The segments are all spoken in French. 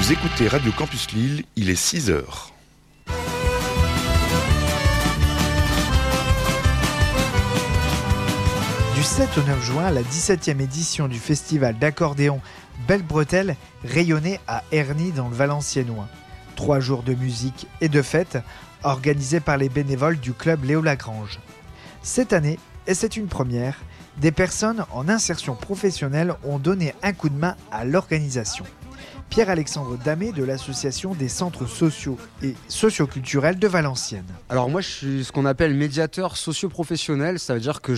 Vous écoutez Radio Campus Lille, il est 6h. Du 7 au 9 juin, la 17e édition du festival d'accordéon Belle Bretelle rayonnait à Ernie dans le Valenciennois. 3 jours de musique et de fêtes organisés par les bénévoles du club Léo Lagrange. Cette année, et c'est une première, des personnes en insertion professionnelle ont donné un coup de main à l'organisation. Pierre-Alexandre Damé de l'association des centres sociaux et socioculturels de Valenciennes. Alors moi je suis ce qu'on appelle médiateur socio-professionnel, ça veut dire que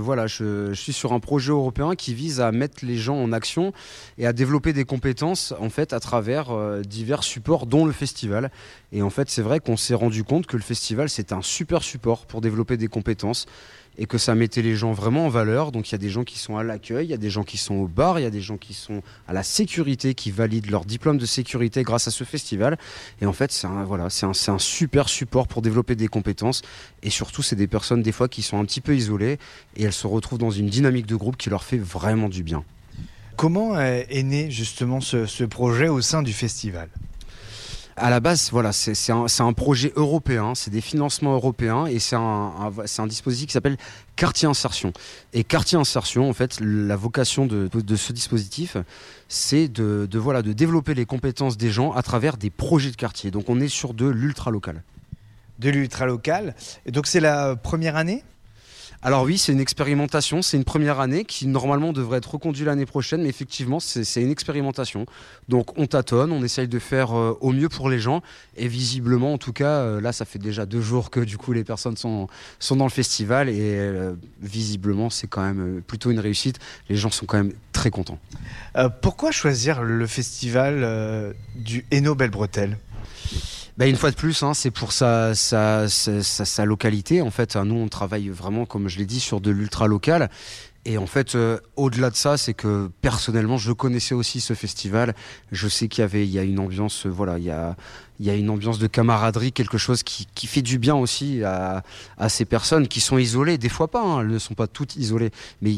je suis sur un projet européen qui vise à mettre les gens en action et à développer des compétences en fait à travers divers supports dont le festival. Et en fait c'est vrai qu'on s'est rendu compte que le festival c'est un super support pour développer des compétences et que ça mettait les gens vraiment en valeur. Donc il y a des gens qui sont à l'accueil, il y a des gens qui sont au bar, il y a des gens qui sont à la sécurité, qui valident leur diplôme de sécurité grâce à ce festival. Et en fait, c'est un super support pour développer des compétences. Et surtout, c'est des personnes des fois qui sont un petit peu isolées et elles se retrouvent dans une dynamique de groupe qui leur fait vraiment du bien. Comment est né justement ce projet au sein du festival ? À la base, voilà, c'est un projet européen, c'est des financements européens et c'est un dispositif qui s'appelle Quartier Insertion. Et Quartier Insertion, en fait, la vocation de ce dispositif, c'est de développer les compétences des gens à travers des projets de quartier. Donc on est sur de l'ultra-local. De l'ultra-local. Et donc c'est la première année ? Alors oui, c'est une expérimentation, c'est une première année qui normalement devrait être reconduite l'année prochaine, mais effectivement c'est une expérimentation. Donc on tâtonne, on essaye de faire au mieux pour les gens et visiblement en tout cas, là ça fait déjà 2 jours que du coup les personnes sont dans le festival et visiblement c'est quand même plutôt une réussite, les gens sont quand même très contents. Pourquoi choisir le festival du Hainaut Belle Bretelle ? Une fois de plus, c'est pour sa localité. En fait, nous, on travaille vraiment, comme je l'ai dit, sur de l'ultra-local. Et en fait, au-delà de ça, c'est que personnellement, je connaissais aussi ce festival. Je sais il y a une ambiance, il y a une ambiance de camaraderie, quelque chose qui fait du bien aussi à ces personnes qui sont isolées. Des fois pas, elles ne sont pas toutes isolées, mais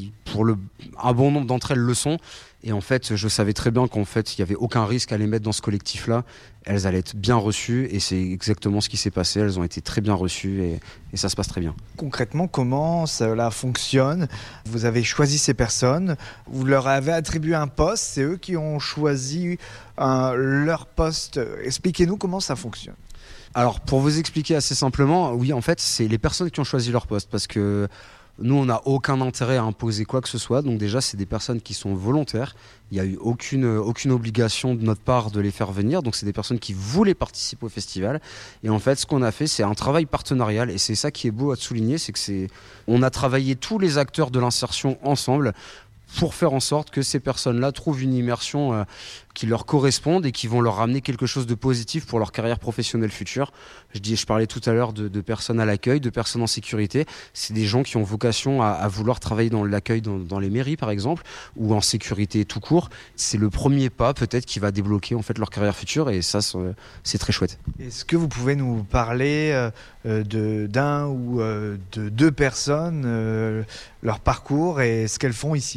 un bon nombre d'entre elles le sont. Et en fait, je savais très bien qu'en fait, il n'y avait aucun risque à les mettre dans ce collectif-là. Elles allaient être bien reçues et c'est exactement ce qui s'est passé. Elles ont été très bien reçues et ça se passe très bien. Concrètement, comment cela fonctionne ? Vous avez choisi ces personnes, vous leur avez attribué un poste, c'est eux qui ont choisi leur poste. Expliquez-nous comment ça fonctionne. Alors, pour vous expliquer assez simplement, oui, en fait, c'est les personnes qui ont choisi leur poste parce que nous, on n'a aucun intérêt à imposer quoi que ce soit. Donc déjà, c'est des personnes qui sont volontaires. Il n'y a eu aucune obligation de notre part de les faire venir. Donc c'est des personnes qui voulaient participer au festival. Et en fait, ce qu'on a fait, c'est un travail partenarial. Et c'est ça qui est beau à souligner, c'est que on a travaillé tous les acteurs de l'insertion ensemble pour faire en sorte que ces personnes-là trouvent une immersion qui leur corresponde et qui vont leur ramener quelque chose de positif pour leur carrière professionnelle future. Je parlais tout à l'heure de personnes à l'accueil, de personnes en sécurité. C'est des gens qui ont vocation à vouloir travailler dans l'accueil dans les mairies, par exemple, ou en sécurité tout court. C'est le premier pas, peut-être, qui va débloquer en fait leur carrière future et ça, c'est très chouette. Est-ce que vous pouvez nous parler d'un ou de 2 personnes, leur parcours et ce qu'elles font ici ?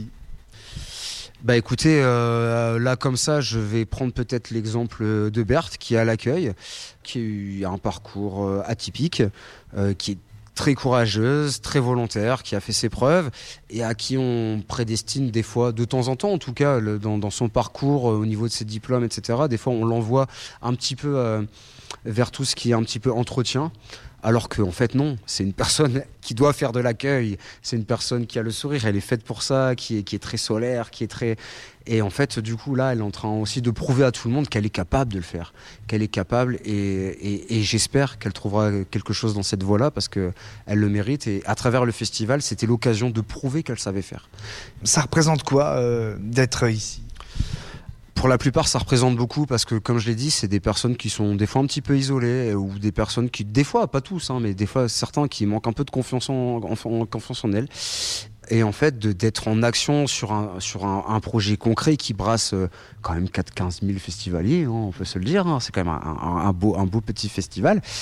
Écoutez, là comme ça, je vais prendre peut-être l'exemple de Berthe qui est à l'accueil, qui a un parcours atypique, qui est très courageuse, très volontaire, qui a fait ses preuves et à qui on prédestine des fois, de temps en temps en tout cas, dans son parcours au niveau de ses diplômes, etc. Des fois on l'envoie un petit peu vers tout ce qui est un petit peu entretien. Alors qu'en fait non, c'est une personne qui doit faire de l'accueil, c'est une personne qui a le sourire, elle est faite pour ça, qui est très solaire, qui est très... Et en fait, du coup, là, elle est en train aussi de prouver à tout le monde qu'elle est capable de le faire, qu'elle est capable et j'espère qu'elle trouvera quelque chose dans cette voie-là parce qu'elle le mérite et à travers le festival, c'était l'occasion de prouver qu'elle savait faire. Ça représente quoi d'être ici ? Pour la plupart, ça représente beaucoup parce que, comme je l'ai dit, c'est des personnes qui sont des fois un petit peu isolées ou des personnes qui, des fois, pas tous, mais des fois certains qui manquent un peu de confiance en elles. Et en fait, d'être en action sur un projet concret qui brasse quand même 15 000 festivaliers, on peut se le dire, c'est quand même un beau petit festival.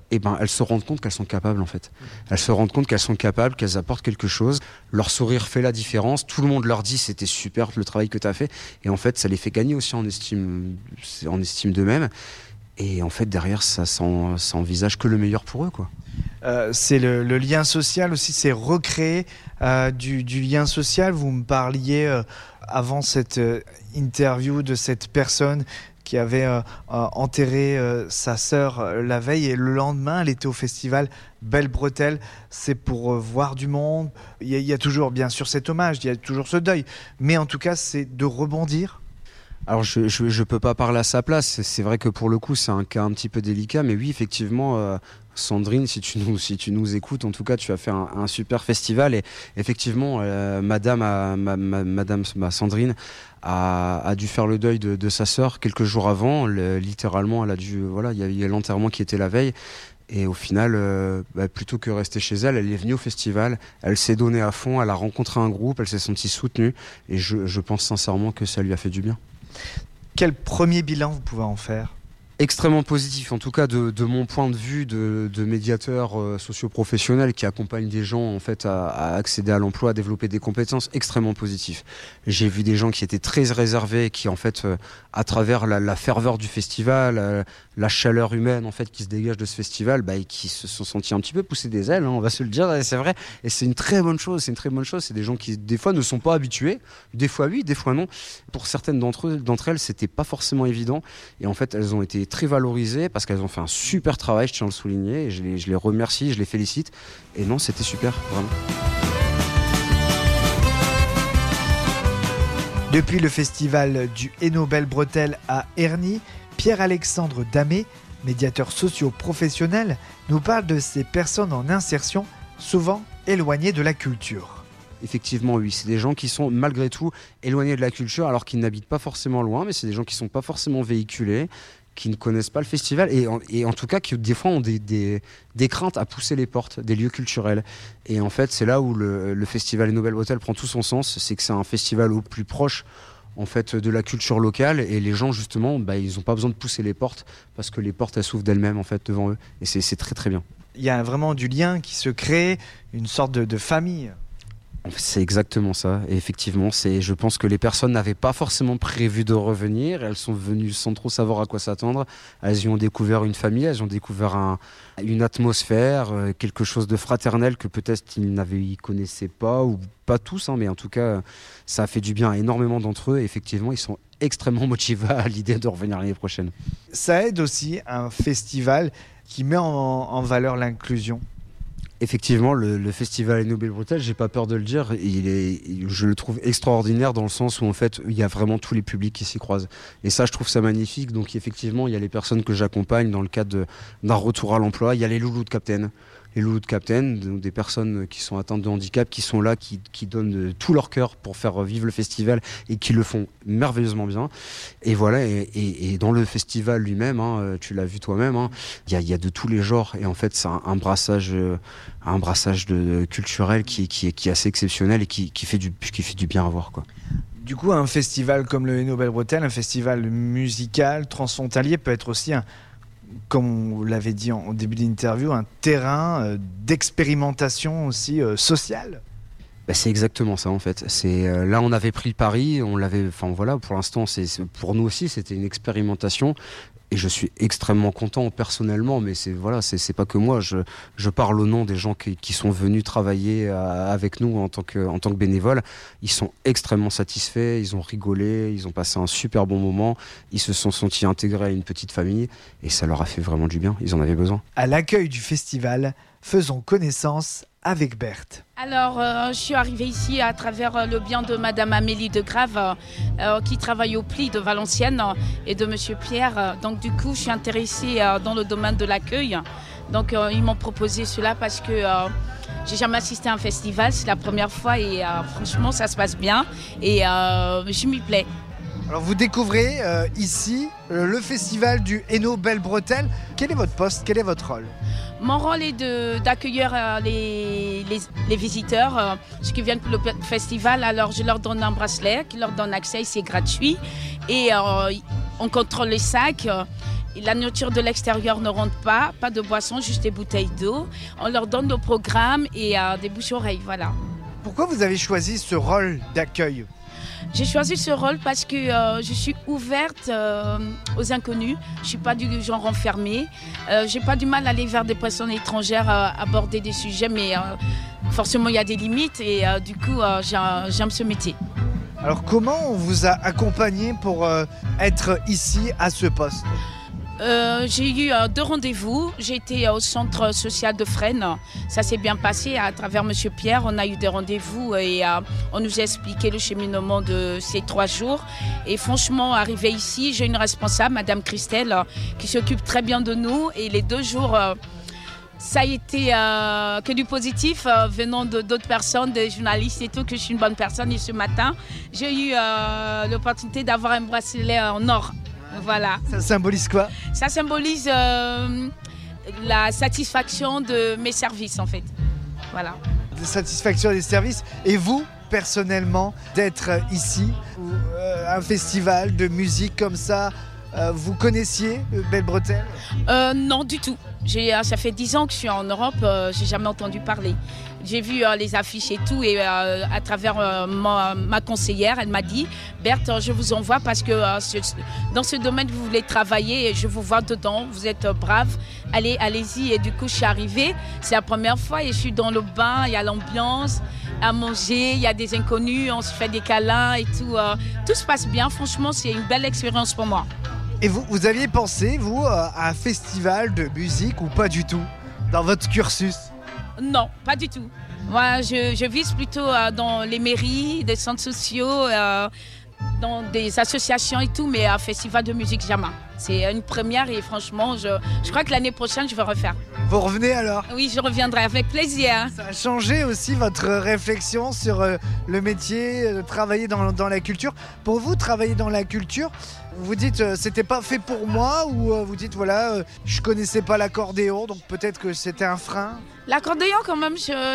et ben elles se rendent compte qu'elles sont capables en fait. Elles se rendent compte qu'elles sont capables, qu'elles apportent quelque chose. Leur sourire fait la différence. Tout le monde leur dit c'était super le travail que tu as fait. Et en fait, ça les fait gagner aussi en estime d'eux-mêmes. Et en fait, derrière, ça envisage que le meilleur pour eux, quoi. C'est le lien social aussi, c'est recréer du lien social. Vous me parliez avant cette interview de cette personne qui avait enterré sa sœur la veille et le lendemain elle était au festival Belle Bretelle. C'est pour voir du monde. Il y a toujours bien sûr cet hommage, il y a toujours ce deuil, mais en tout cas c'est de rebondir. Alors je peux pas parler à sa place, c'est vrai que pour le coup c'est un cas un petit peu délicat, mais oui effectivement Sandrine, si tu nous écoutes, en tout cas tu as fait un super festival et effectivement madame Sandrine a dû faire le deuil de sa sœur quelques jours avant, littéralement elle a dû, voilà, il y a l'enterrement qui était la veille. Et au final, plutôt que rester chez elle, elle est venue au festival, elle s'est donnée à fond, elle a rencontré un groupe, elle s'est sentie soutenue et je pense sincèrement que ça lui a fait du bien. Quel premier bilan vous pouvez en faire ? Extrêmement positif, en tout cas de mon point de vue de médiateur socio-professionnel qui accompagne des gens en fait à accéder à l'emploi, à développer des compétences, extrêmement positif. J'ai vu des gens qui étaient très réservés, qui en fait à travers la ferveur du festival, la chaleur humaine en fait qui se dégage de ce festival, et qui se sont sentis un petit peu pousser des ailes, hein, on va se le dire, et c'est vrai, et c'est une très bonne chose, c'est des gens qui des fois ne sont pas habitués, des fois oui, des fois non. Pour certaines d'entre elles, c'était pas forcément évident, et en fait elles ont été très valorisées parce qu'elles ont fait un super travail, je tiens à le souligner, et je les remercie, je les félicite, et non, c'était super, vraiment. Depuis le festival du Hainaut Belle Bretelle à Ernie, Pierre-Alexandre Damé, médiateur socio-professionnel, nous parle de ces personnes en insertion, souvent éloignées de la culture. Effectivement, oui, c'est des gens qui sont malgré tout éloignés de la culture alors qu'ils n'habitent pas forcément loin, mais c'est des gens qui ne sont pas forcément véhiculés, qui ne connaissent pas le festival et en tout cas qui des fois ont des craintes à pousser les portes des lieux culturels. Et en fait, c'est là où le festival Hainaut Belle Bretelle prend tout son sens, c'est que c'est un festival au plus proche en fait de la culture locale et les gens justement ils n'ont pas besoin de pousser les portes parce que les portes elles s'ouvrent d'elles-mêmes en fait devant eux et c'est très très bien. Il y a vraiment du lien qui se crée, une sorte de famille. C'est exactement ça. Et effectivement, je pense que les personnes n'avaient pas forcément prévu de revenir. Elles sont venues sans trop savoir à quoi s'attendre. Elles y ont découvert une famille, elles ont découvert une atmosphère, quelque chose de fraternel que peut-être ils connaissaient pas, ou pas tous, hein, mais en tout cas, ça a fait du bien à énormément d'entre eux. Et effectivement, ils sont extrêmement motivés à l'idée de revenir l'année prochaine. Ça aide aussi un festival qui met en valeur l'inclusion. Effectivement, le festival Hainaut Belle Bretelle, j'ai pas peur de le dire, je le trouve extraordinaire dans le sens où en fait il y a vraiment tous les publics qui s'y croisent. Et ça, je trouve ça magnifique. Donc effectivement, il y a les personnes que j'accompagne dans le cadre d'un retour à l'emploi. Il y a les loulous de Captain. Les loulous de Captain, donc des personnes qui sont atteintes de handicap, qui sont là, qui donnent tout leur cœur pour faire vivre le festival et qui le font merveilleusement bien. Et voilà, et dans le festival lui-même, hein, tu l'as vu toi-même, hein, il y a de tous les genres. Et en fait, c'est un brassage culturel qui est assez exceptionnel et qui fait du bien à voir, quoi. Du coup, un festival comme le Hainaut Belle Bretelle, un festival musical transfrontalier peut être aussi comme vous l'avez dit au début de l'interview, un terrain d'expérimentation aussi sociale. C'est exactement ça en fait. Là on avait pris le pari, pour l'instant pour nous aussi c'était une expérimentation. Et je suis extrêmement content personnellement, mais c'est pas que moi. Je parle au nom des gens qui sont venus travailler avec nous en tant que bénévoles. Ils sont extrêmement satisfaits, ils ont rigolé, ils ont passé un super bon moment, ils se sont sentis intégrés à une petite famille et ça leur a fait vraiment du bien, ils en avaient besoin. À l'accueil du festival, faisons connaissance avec Berthe. Alors, je suis arrivée ici à travers le bien de Madame Amélie de Grave, qui travaille au Pli de Valenciennes, et de Monsieur Pierre. Donc, du coup, je suis intéressée dans le domaine de l'accueil. Donc, ils m'ont proposé cela parce que j'ai jamais assisté à un festival, c'est la première fois et franchement, ça se passe bien et je m'y plais. Alors, vous découvrez ici le festival du Hainaut Belle Bretelle. Quel est votre poste? Quel est votre rôle? Mon rôle est d'accueillir les visiteurs, ceux qui viennent pour le festival. Alors, je leur donne un bracelet qui leur donne accès, c'est gratuit. Et on contrôle les sacs. La nourriture de l'extérieur ne rentre pas de boissons, juste des bouteilles d'eau. On leur donne nos programmes et des bouches-oreilles, voilà. Pourquoi vous avez choisi ce rôle d'accueil ? J'ai choisi ce rôle parce que je suis ouverte aux inconnus. Je ne suis pas du genre enfermée. Je n'ai pas du mal à aller vers des personnes étrangères, aborder des sujets, mais forcément, il y a des limites et du coup, j'aime ce métier. Alors, comment on vous a accompagné pour être ici à ce poste ? J'ai eu 2 rendez-vous. J'ai été au centre social de Fresnes. Ça s'est bien passé. À travers M. Pierre, on a eu des rendez-vous et on nous a expliqué le cheminement de ces 3 jours. Et franchement, arrivé ici, j'ai une responsable, Madame Christelle, qui s'occupe très bien de nous. Et les 2 jours, ça a été que du positif venant d'autres personnes, des journalistes et tout, que je suis une bonne personne. Et ce matin, j'ai eu l'opportunité d'avoir un bracelet en or. Voilà. Ça symbolise quoi ? Ça symbolise la satisfaction de mes services en fait. Voilà. La satisfaction des services. Et vous, personnellement, d'être ici, un festival de musique comme ça, vous connaissiez Belle Bretelle ? Non, du tout. Ça fait 10 ans que je suis en Europe, j'ai jamais entendu parler. J'ai vu les affiches et tout, et à travers ma conseillère, elle m'a dit « Berthe, je vous envoie parce que dans ce domaine, vous voulez travailler et je vous vois dedans, vous êtes brave, allez-y ». Et du coup, je suis arrivée, c'est la première fois et je suis dans le bain, il y a l'ambiance, à manger, il y a des inconnus, on se fait des câlins et tout. Tout se passe bien, franchement, c'est une belle expérience pour moi. Et vous aviez pensé, vous, à un festival de musique ou pas du tout, dans votre cursus ? Non, pas du tout. Moi, je vise plutôt dans les mairies, des centres sociaux, dans des associations et tout, mais un festival de musique, jamais. C'est une première et franchement, je crois que l'année prochaine, je vais refaire. Vous revenez alors ? Oui, je reviendrai avec plaisir. Ça a changé aussi votre réflexion sur le métier, de travailler dans la culture. Pour vous, travailler dans la culture, vous dites c'était pas fait pour moi ou vous dites voilà, je connaissais pas l'accordéon, donc peut-être que c'était un frein ? L'accordéon, quand même,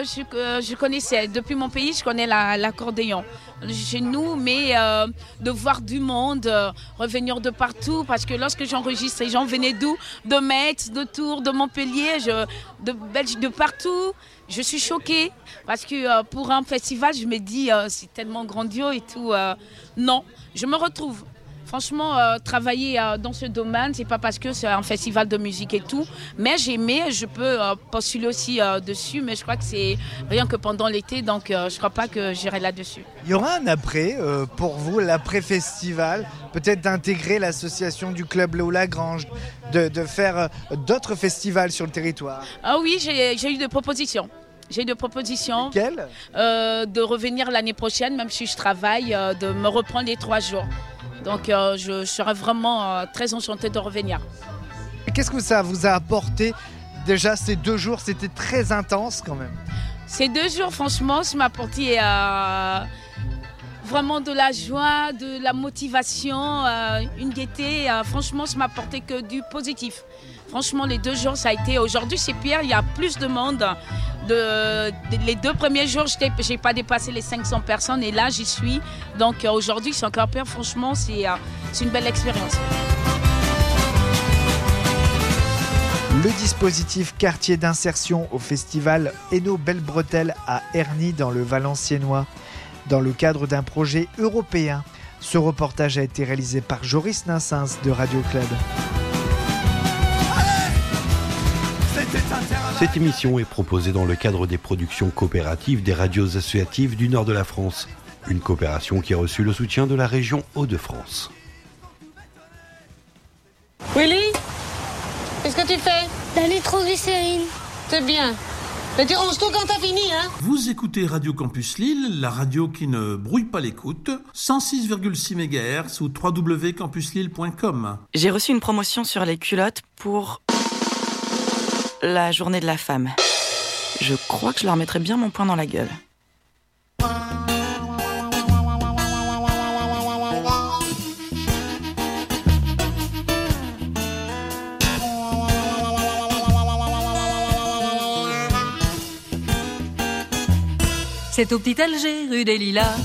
je connaissais. Depuis mon pays, je connais l'accordéon. Chez nous, mais de voir du monde, revenir de partout, parce que lorsque j'enregistre, les gens venaient d'où ? De Metz, de Tours, de Montpellier, de Belgique, de partout. Je suis choquée, parce que pour un festival, je me dis, c'est tellement grandiose et tout. Non, je me retrouve. Franchement, travailler dans ce domaine, c'est pas parce que c'est un festival de musique et tout, mais j'ai aimé, je peux postuler aussi dessus, mais je crois que c'est rien que pendant l'été, donc je crois pas que j'irai là-dessus. Il y aura un après pour vous, l'après-festival, peut-être d'intégrer l'association du Club Léo Lagrange, de faire d'autres festivals sur le territoire. Ah oui, j'ai eu des propositions. J'ai des propositions. Quelles ? De revenir l'année prochaine, même si je travaille, de me reprendre les 3 jours. Donc je serais vraiment très enchantée de revenir. Qu'est-ce que ça vous a apporté ? Déjà ces 2 jours, c'était très intense quand même. Ces 2 jours, franchement, ça m'a apporté vraiment de la joie, de la motivation, une gaieté. Franchement, ça m'a apporté que du positif. Franchement, les 2 jours, ça a été... Aujourd'hui, chez Pierre, il y a plus de monde. Les 2 premiers jours, je n'ai pas dépassé les 500 personnes et là, j'y suis. Donc aujourd'hui, c'est encore pire. Franchement, c'est une belle expérience. Le dispositif quartier d'insertion au festival Hainaut Belle Bretelle à Ernie dans le Valenciennois, dans le cadre d'un projet européen. Ce reportage a été réalisé par Joris Nassens de Radio Club. Cette émission est proposée dans le cadre des productions coopératives des radios associatives du nord de la France. Une coopération qui a reçu le soutien de la région Hauts-de-France. Willy, qu'est-ce que tu fais ? La nitroglycérine. C'est bien. Mais tu ranges tout quand t'as fini, hein ? Vous écoutez Radio Campus Lille, la radio qui ne brouille pas l'écoute, 106,6 MHz ou www.campuslille.com. J'ai reçu une promotion sur les culottes pour la journée de la femme. Je crois que je leur mettrai bien mon poing dans la gueule. C'est au petit Alger, rue des Lilas,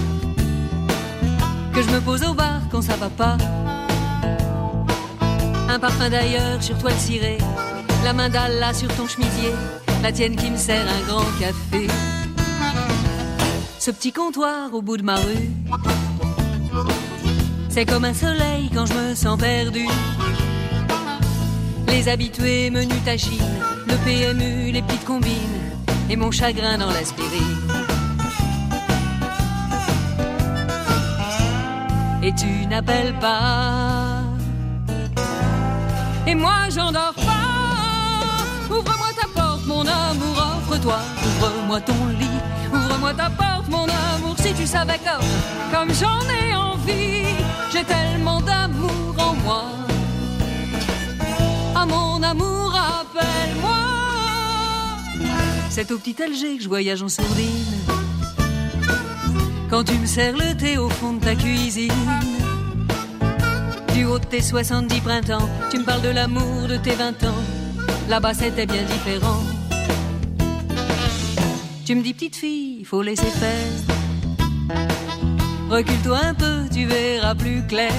que je me pose au bar quand ça va pas. Un parfum d'ailleurs sur toile cirée, la main d'Allah sur ton chemisier, la tienne qui me sert un grand café. Ce petit comptoir au bout de ma rue, c'est comme un soleil quand je me sens perdu. Les habitués menus tachines, le PMU, les petites combines, et mon chagrin dans l'aspirine. Et tu n'appelles pas, et moi j'en dors pas. Ouvre-moi ta porte, mon amour, offre-toi. Ouvre-moi ton lit, ouvre-moi ta porte, mon amour. Si tu savais comme j'en ai envie, j'ai tellement d'amour en moi. Ah mon amour, appelle-moi. C'est au petit Alger que je voyage en sourdine, quand tu me sers le thé au fond de ta cuisine. Du haut de tes 70 printemps, tu me parles de l'amour de tes 20 ans. Là-bas c'était bien différent. Tu me dis petite fille, il faut laisser faire. Recule-toi un peu, tu verras plus clair.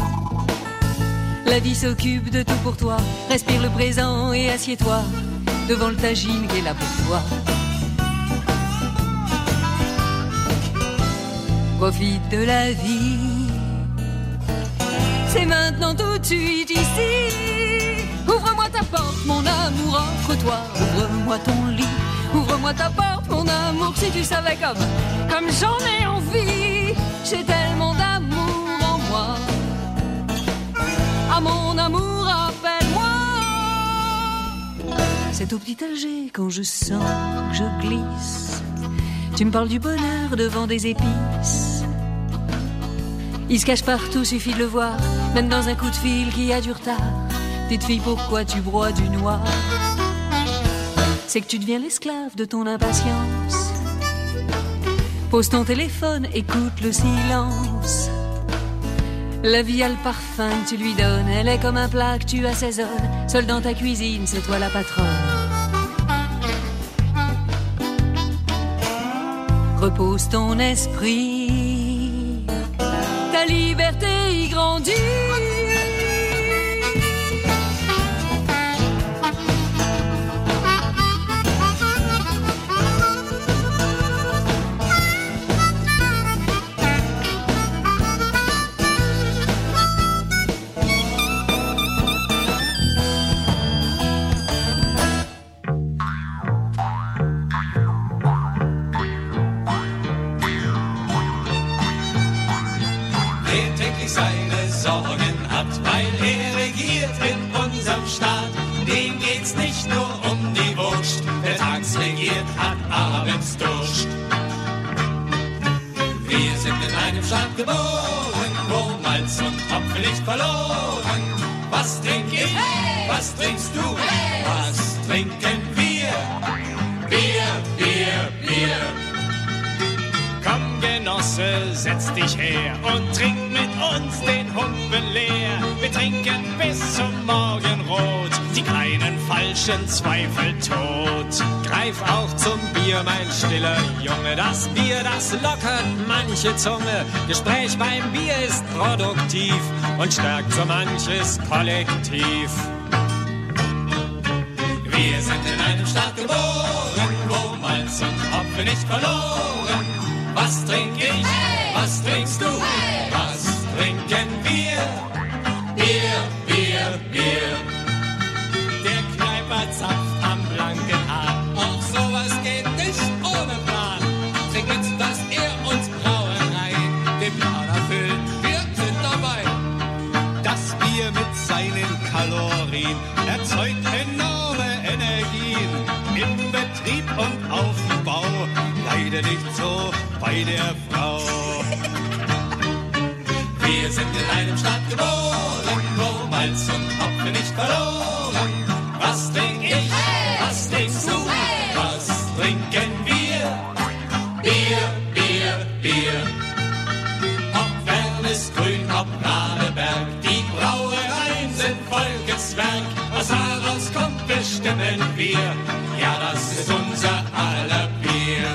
La vie s'occupe de tout pour toi. Respire le présent et assieds-toi devant le tagine qui est là pour toi. Profite de la vie, c'est maintenant tout de suite ici. Ouvre-moi ta porte, mon amour, offre-toi. Ouvre-moi ton lit, ouvre-moi ta porte, mon amour. Si tu savais comme j'en ai envie, j'ai tellement d'amour en moi. Ah mon amour, appelle-moi. C'est au petit Alger quand je sens que je glisse. Tu me parles du bonheur devant des épices. Il se cache partout, suffit de le voir, même dans un coup de fil qui a du retard. Petite fille, pourquoi tu broies du noir? C'est que tu deviens l'esclave de ton impatience. Pose ton téléphone, écoute le silence. La vie a le parfum que tu lui donnes, elle est comme un plat que tu assaisonnes. Seule dans ta cuisine, c'est toi la patronne. Repose ton esprit, ta liberté y grandit. Seine Sorgen hat, weil er regiert in unserem Staat. Dem geht's nicht nur um die Wurst, wer tags regiert, hat abends Durst. Wir sind in einem Staat geboren, wo Malz und Hopfen nicht verloren. Was trink ich? Hey! Was trinkst du? Hey! Was trinken wir? Bier, Bier, Bier. Komm, Genosse, setz dich her und trink mit uns den Humpen leer. Wir trinken bis zum Morgenrot, die kleinen falschen Zweifel tot. Greif auch zum Bier, mein stiller Junge, das Bier, das lockert manche Zunge. Gespräch beim Bier ist produktiv und stärkt so manches Kollektiv. Wir sind in einem Staat geboren, wo Malz und Hopfen nicht verloren. Was trink ich? Hey! Was trinkst du? Hey! Was trinken wir? Bier, Bier, Bier. Der Kneiper zapft am blanken Hahn. Auch sowas geht nicht ohne Plan. Trink mit, dass er uns Brauereien den Plan erfüllt. Wir sind dabei. Das Bier mit seinen Kalorien erzeugt enorme Energien. Im Betrieb und auf dem Bau. Leider nicht so bei der Frau. Wir sind in einem Staat geboren, wo Malz und Hopfen nicht verloren. Was trink ich? Hey! Was trinkst du? Hey! Was trinken wir? Bier, Bier, Bier. Ob Wernes, Grün, ob Radeberg, die Brauereien sind Volkeswerk. Was daraus kommt, bestimmen wir. Ja, das ist unser aller Bier.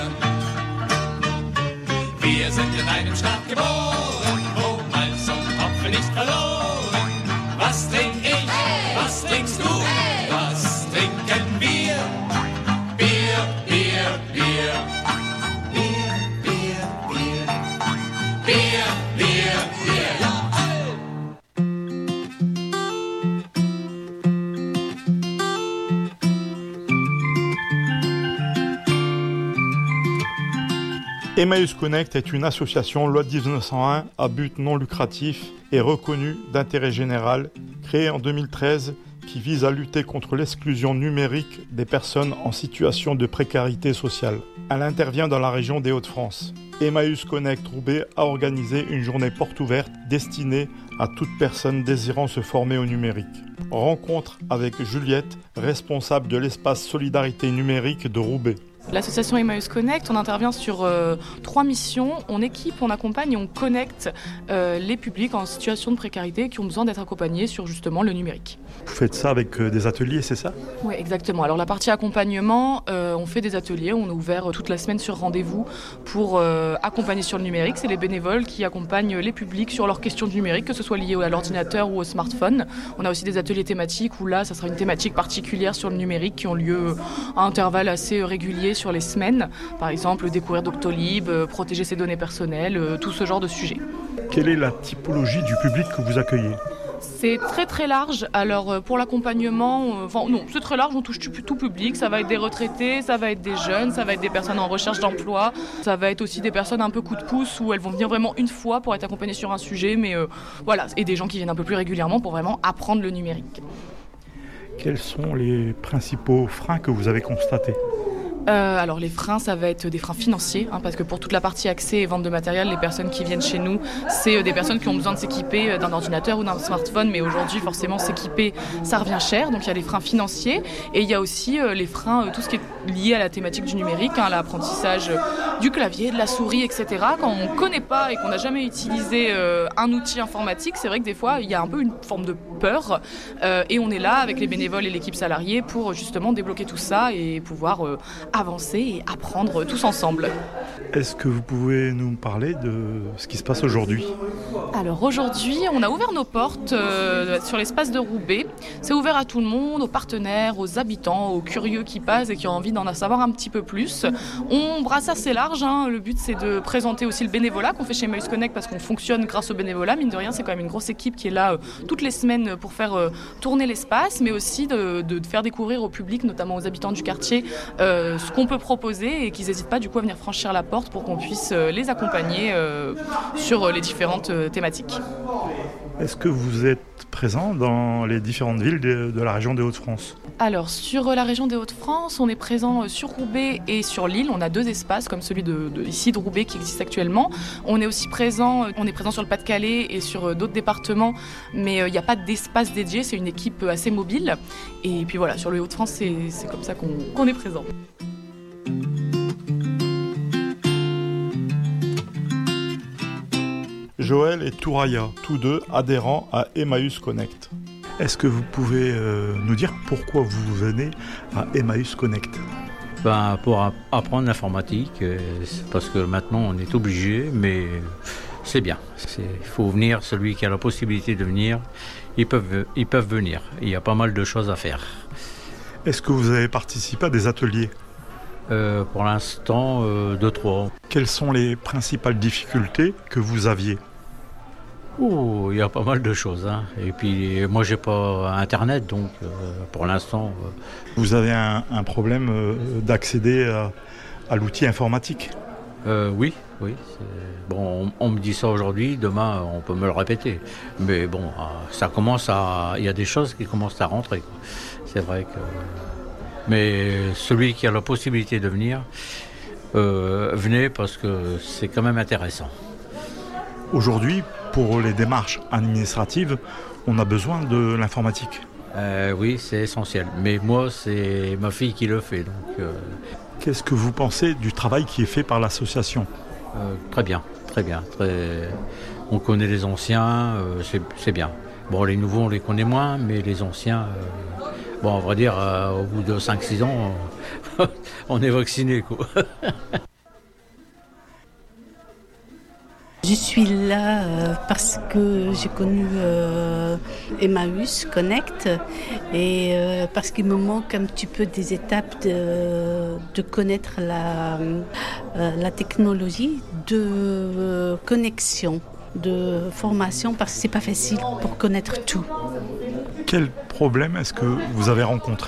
Wir sind in einem Staat geboren, wo Malz und Hopfen nicht verloren. Was trink ich? Hey! Emmaüs Connect est une association loi 1901 à but non lucratif et reconnue d'intérêt général, créée en 2013, qui vise à lutter contre l'exclusion numérique des personnes en situation de précarité sociale. Elle intervient dans la région des Hauts-de-France. Emmaüs Connect Roubaix a organisé une journée porte ouverte destinée à toute personne désirant se former au numérique. Rencontre avec Juliette, responsable de l'espace Solidarité numérique de Roubaix. L'association Emmaüs Connect, on intervient sur 3 missions. On équipe, on accompagne et on connecte les publics en situation de précarité qui ont besoin d'être accompagnés sur justement le numérique. Vous faites ça avec des ateliers, c'est ça ? Oui, exactement. Alors la partie accompagnement, on fait des ateliers. On est ouvert toute la semaine sur rendez-vous pour accompagner sur le numérique. C'est les bénévoles qui accompagnent les publics sur leurs questions du numérique, que ce soit lié à l'ordinateur ou au smartphone. On a aussi des ateliers thématiques où là, ça sera une thématique particulière sur le numérique qui ont lieu à intervalles assez réguliers sur les semaines. Par exemple, découvrir Doctolib, protéger ses données personnelles, tout ce genre de sujets. Quelle est la typologie du public que vous accueillez ? C'est très très large. Alors pour l'accompagnement, non, c'est très large, on touche tout public. Ça va être des retraités, ça va être des jeunes, ça va être des personnes en recherche d'emploi. Ça va être aussi des personnes un peu coup de pouce où elles vont venir vraiment une fois pour être accompagnées sur un sujet. Mais voilà, et des gens qui viennent un peu plus régulièrement pour vraiment apprendre le numérique. Quels sont les principaux freins que vous avez constatés ? Alors les freins, ça va être des freins financiers, parce que pour toute la partie accès et vente de matériel, les personnes qui viennent chez nous, c'est des personnes qui ont besoin de s'équiper d'un ordinateur ou d'un smartphone, mais aujourd'hui forcément s'équiper, ça revient cher, donc il y a les freins financiers et il y a aussi les freins, tout ce qui est lié à la thématique du numérique, l'apprentissage du clavier, de la souris, etc. Quand on ne connaît pas et qu'on n'a jamais utilisé un outil informatique, c'est vrai que des fois il y a un peu une forme de peur et on est là avec les bénévoles et l'équipe salariée pour justement débloquer tout ça et pouvoir avancer et apprendre tous ensemble. Est-ce que vous pouvez nous parler de ce qui se passe aujourd'hui ? Alors aujourd'hui, on a ouvert nos portes sur l'espace de Roubaix. C'est ouvert à tout le monde, aux partenaires, aux habitants, aux curieux qui passent et qui ont envie d'en savoir un petit peu plus. On brasse assez large. Le but, c'est de présenter aussi le bénévolat qu'on fait chez Emmaüs Connect parce qu'on fonctionne grâce au bénévolat. Mine de rien, c'est quand même une grosse équipe qui est là toutes les semaines pour faire tourner l'espace, mais aussi de faire découvrir au public, notamment aux habitants du quartier, ce qu'on peut proposer et qu'ils n'hésitent pas du coup à venir franchir la porte pour qu'on puisse les accompagner sur les différentes thématiques. Est-ce que vous êtes présent dans les différentes villes de la région des Hauts-de-France ? Alors sur la région des Hauts-de-France, on est présent sur Roubaix et sur Lille. On a 2 espaces comme celui ici de Roubaix qui existe actuellement. On est aussi présent sur le Pas-de-Calais et sur d'autres départements, mais il n'y a pas d'espace dédié, c'est une équipe assez mobile. Et puis voilà, sur le Hauts-de-France, c'est comme ça qu'on est présent. Joël et Touraya, tous deux adhérents à Emmaüs Connect. Est-ce que vous pouvez nous dire pourquoi vous venez à Emmaüs Connect ? Pour apprendre l'informatique, parce que maintenant on est obligé, mais c'est bien. Il faut venir, celui qui a la possibilité de venir, ils peuvent venir. Il y a pas mal de choses à faire. Est-ce que vous avez participé à des ateliers ? Pour l'instant, 2-3. Quelles sont les principales difficultés que vous aviez ? Il y a pas mal de choses. Et puis, moi, j'ai pas Internet, donc pour l'instant... Vous avez un problème d'accéder à l'outil informatique ? Oui. Bon, on me dit ça aujourd'hui, demain, on peut me le répéter. Mais bon, il y a des choses qui commencent à rentrer, quoi. C'est vrai que... Mais celui qui a la possibilité de venir, venez parce que c'est quand même intéressant. Aujourd'hui, pour les démarches administratives, on a besoin de l'informatique. Oui, c'est essentiel. Mais moi, c'est ma fille qui le fait. Donc, Qu'est-ce que vous pensez du travail qui est fait par l'association ? Très bien. On connaît les anciens, c'est bien. Bon, les nouveaux, on les connaît moins, mais les anciens... on va dire, au bout de 5-6 ans, on est vacciné, quoi. Je suis là parce que j'ai connu Emmaüs Connect et parce qu'il me manque un petit peu des étapes de connaître la technologie de connexion, de formation, parce que c'est pas facile pour connaître tout. Quel problème est-ce que vous avez rencontré ?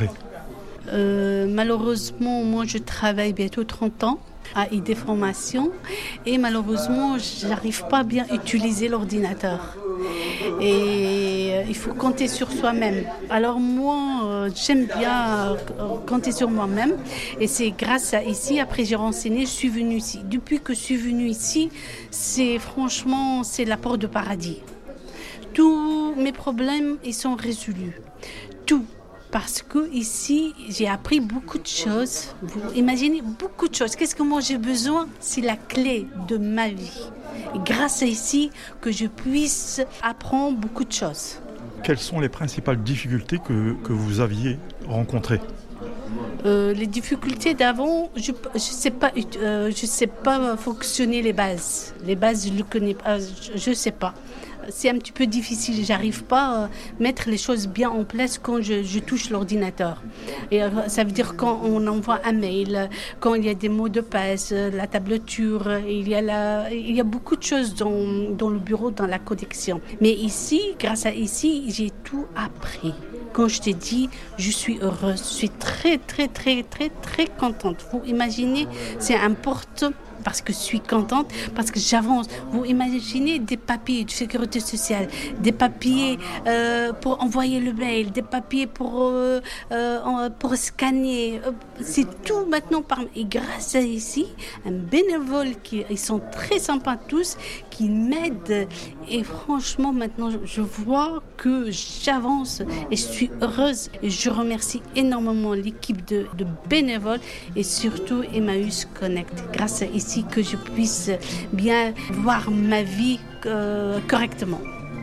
Malheureusement, moi je travaille bientôt 30 ans à ID Formation et malheureusement, j'arrive pas à bien utiliser l'ordinateur. Et il faut compter sur soi-même. Alors moi, j'aime bien compter sur moi-même et c'est grâce à ici, après j'ai renseigné, je suis venue ici. Depuis que je suis venue ici, c'est la porte de paradis. Tous mes problèmes, ils sont résolus. Tout. Parce que ici, j'ai appris beaucoup de choses. Vous imaginez beaucoup de choses. Qu'est-ce que moi j'ai besoin? C'est la clé de ma vie. Et grâce à ici, que je puisse apprendre beaucoup de choses. Quelles sont les principales difficultés que vous aviez rencontrées? Les difficultés d'avant, je sais pas fonctionner les bases. Les bases, je ne connais pas, je sais pas. C'est un petit peu difficile, j'arrive pas à mettre les choses bien en place quand je touche l'ordinateur. Et ça veut dire quand on envoie un mail, quand il y a des mots de passe, la tablature, il y a beaucoup de choses dans le bureau, dans la connexion. Mais ici, grâce à ici, j'ai tout appris. Quand je t'ai dit, je suis heureuse, je suis très, très, très, très, très contente. Vous imaginez, c'est important parce que je suis contente, parce que j'avance. Vous imaginez des papiers de sécurité sociale, des papiers pour envoyer le mail, des papiers pour scanner. C'est tout maintenant. Et grâce à ici, un bénévole, ils sont très sympas tous, qui m'aident. Et franchement, maintenant, je vois que j'avance et je suis heureuse. Et je remercie énormément l'équipe de bénévoles et surtout Emmaüs Connect. Grâce à ici que je puisse bien voir ma vie correctement.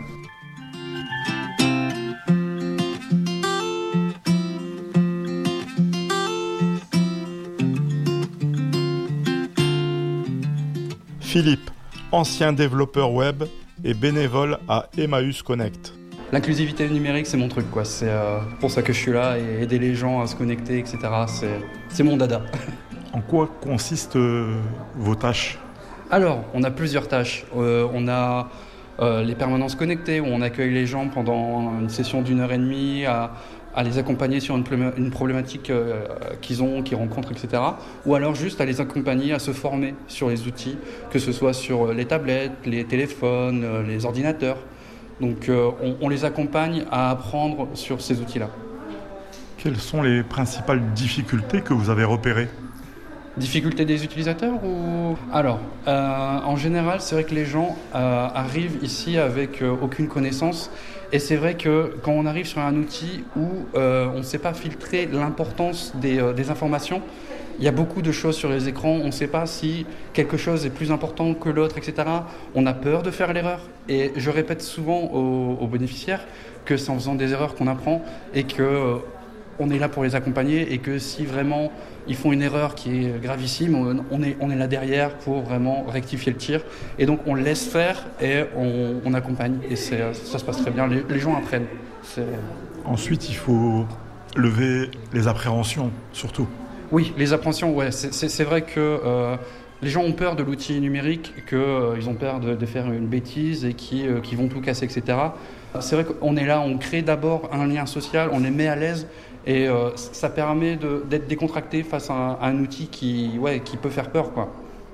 Philippe, ancien développeur web et bénévole à Emmaüs Connect. L'inclusivité numérique, c'est mon truc, quoi. C'est pour ça que je suis là, et aider les gens à se connecter, etc. C'est mon dada. En quoi consistent vos tâches? Alors, on a plusieurs tâches. On a les permanences connectées, où on accueille les gens pendant une session d'1h30 à les accompagner sur une problématique qu'ils rencontrent, etc. Ou alors juste à les accompagner à se former sur les outils, que ce soit sur les tablettes, les téléphones, les ordinateurs. Donc on les accompagne à apprendre sur ces outils-là. Quelles sont les principales difficultés que vous avez repérées? Difficultés des utilisateurs ou... Alors, en général, c'est vrai que les gens arrivent ici avec aucune connaissance. Et c'est vrai que quand on arrive sur un outil où on ne sait pas filtrer l'importance des informations, il y a beaucoup de choses sur les écrans, on ne sait pas si quelque chose est plus important que l'autre, etc. On a peur de faire l'erreur. Et je répète souvent aux bénéficiaires que c'est en faisant des erreurs qu'on apprend et qu'on est là pour les accompagner et que si vraiment ils font une erreur qui est gravissime, on est là derrière pour vraiment rectifier le tir. Et donc on laisse faire et on accompagne. Et ça se passe très bien, les gens apprennent. Ensuite, il faut lever les appréhensions, surtout. Oui, les appréhensions, ouais. C'est vrai que les gens ont peur de l'outil numérique, qu'ils ont peur de faire une bêtise et qui vont tout casser, etc. C'est vrai qu'on est là, on crée d'abord un lien social, on les met à l'aise et ça permet d'être décontracté face à un outil qui peut faire peur, quoi.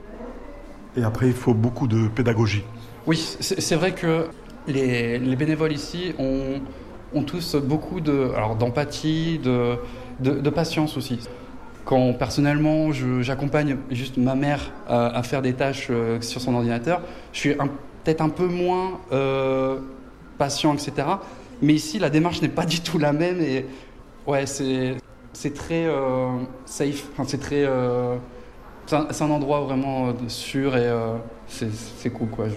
Et après, il faut beaucoup de pédagogie. Oui, c'est vrai que les bénévoles ici ont tous beaucoup d'empathie, de patience aussi. Quand personnellement j'accompagne juste ma mère à faire des tâches sur son ordinateur, je suis peut-être un peu moins patient, etc. Mais ici, la démarche n'est pas du tout la même et ouais, c'est très safe. Enfin, c'est un endroit vraiment sûr et c'est cool, quoi.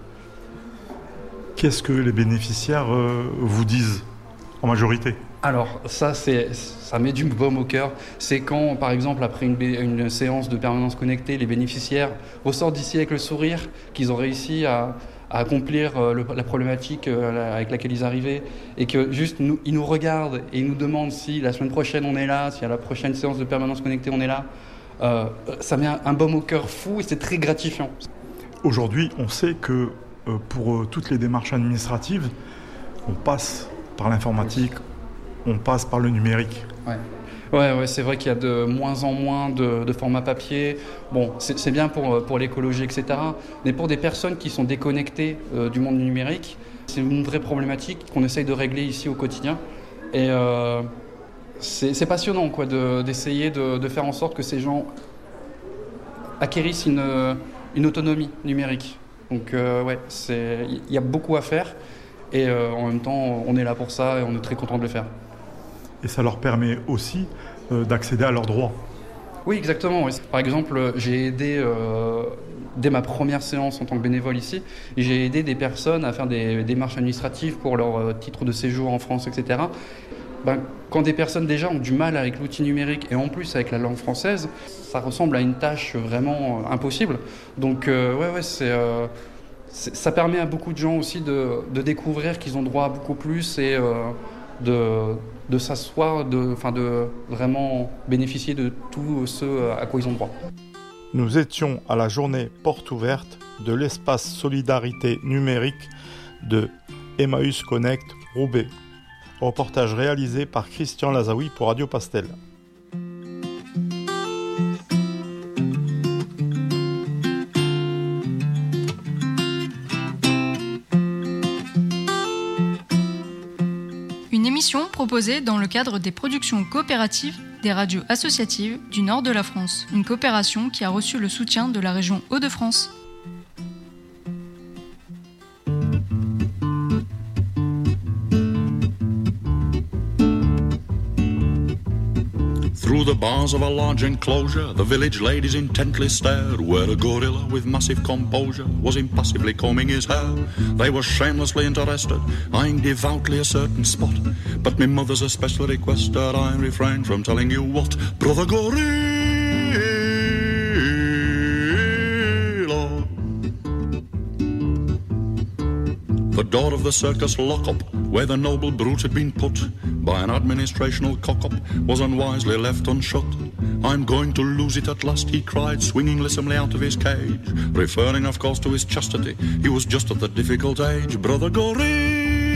Qu'est-ce que les bénéficiaires vous disent en majorité? Alors ça met du baume au cœur. C'est quand, par exemple, après une séance de permanence connectée, les bénéficiaires ressortent d'ici avec le sourire qu'ils ont réussi à accomplir la problématique avec laquelle ils arrivaient et que juste ils nous regardent et ils nous demandent si la semaine prochaine on est là, si à la prochaine séance de permanence connectée on est là. Ça met un baume au cœur fou et c'est très gratifiant. Aujourd'hui, on sait que pour toutes les démarches administratives, on passe par l'informatique, on passe par le numérique. Ouais. Ouais, c'est vrai qu'il y a de moins en moins de formats papier. Bon, c'est bien pour l'écologie, etc. Mais pour des personnes qui sont déconnectées du monde numérique, c'est une vraie problématique qu'on essaye de régler ici au quotidien. Et c'est passionnant quoi, d'essayer de faire en sorte que ces gens acquérissent une autonomie numérique. Donc il y a beaucoup à faire. Et en même temps, on est là pour ça et on est très content de le faire. Et ça leur permet aussi d'accéder à leurs droits. Oui, exactement. Par exemple, j'ai aidé, dès ma première séance en tant que bénévole ici, j'ai aidé des personnes à faire des démarches administratives pour leur titre de séjour en France, etc. Quand des personnes déjà ont du mal avec l'outil numérique et en plus avec la langue française, ça ressemble à une tâche vraiment impossible. Donc ça permet à beaucoup de gens aussi de découvrir qu'ils ont droit à beaucoup plus et de s'asseoir, de vraiment bénéficier de tout ce à quoi ils ont droit. Nous étions à la journée porte ouverte de l'espace solidarité numérique de Emmaüs Connect Roubaix. Reportage réalisé par Christian Lazaoui pour Radio Pastel. Une émission proposée dans le cadre des productions coopératives des radios associatives du nord de la France. Une coopération qui a reçu le soutien de la région Hauts-de-France. Through the bars of a large enclosure, the village ladies intently stared, where a gorilla with massive composure was impassively combing his hair. They were shamelessly interested, eyeing devoutly a certain spot, but me mother's especial requested I refrain from telling you what. Brother Gorilla, the door of the circus lockup, where the noble brute had been put by an administrational cock-up, was unwisely left unshut. I'm going to lose it at last, he cried, swinging lissomely out of his cage, referring of course to his chastity. He was just at the difficult age. Brother Gorilla,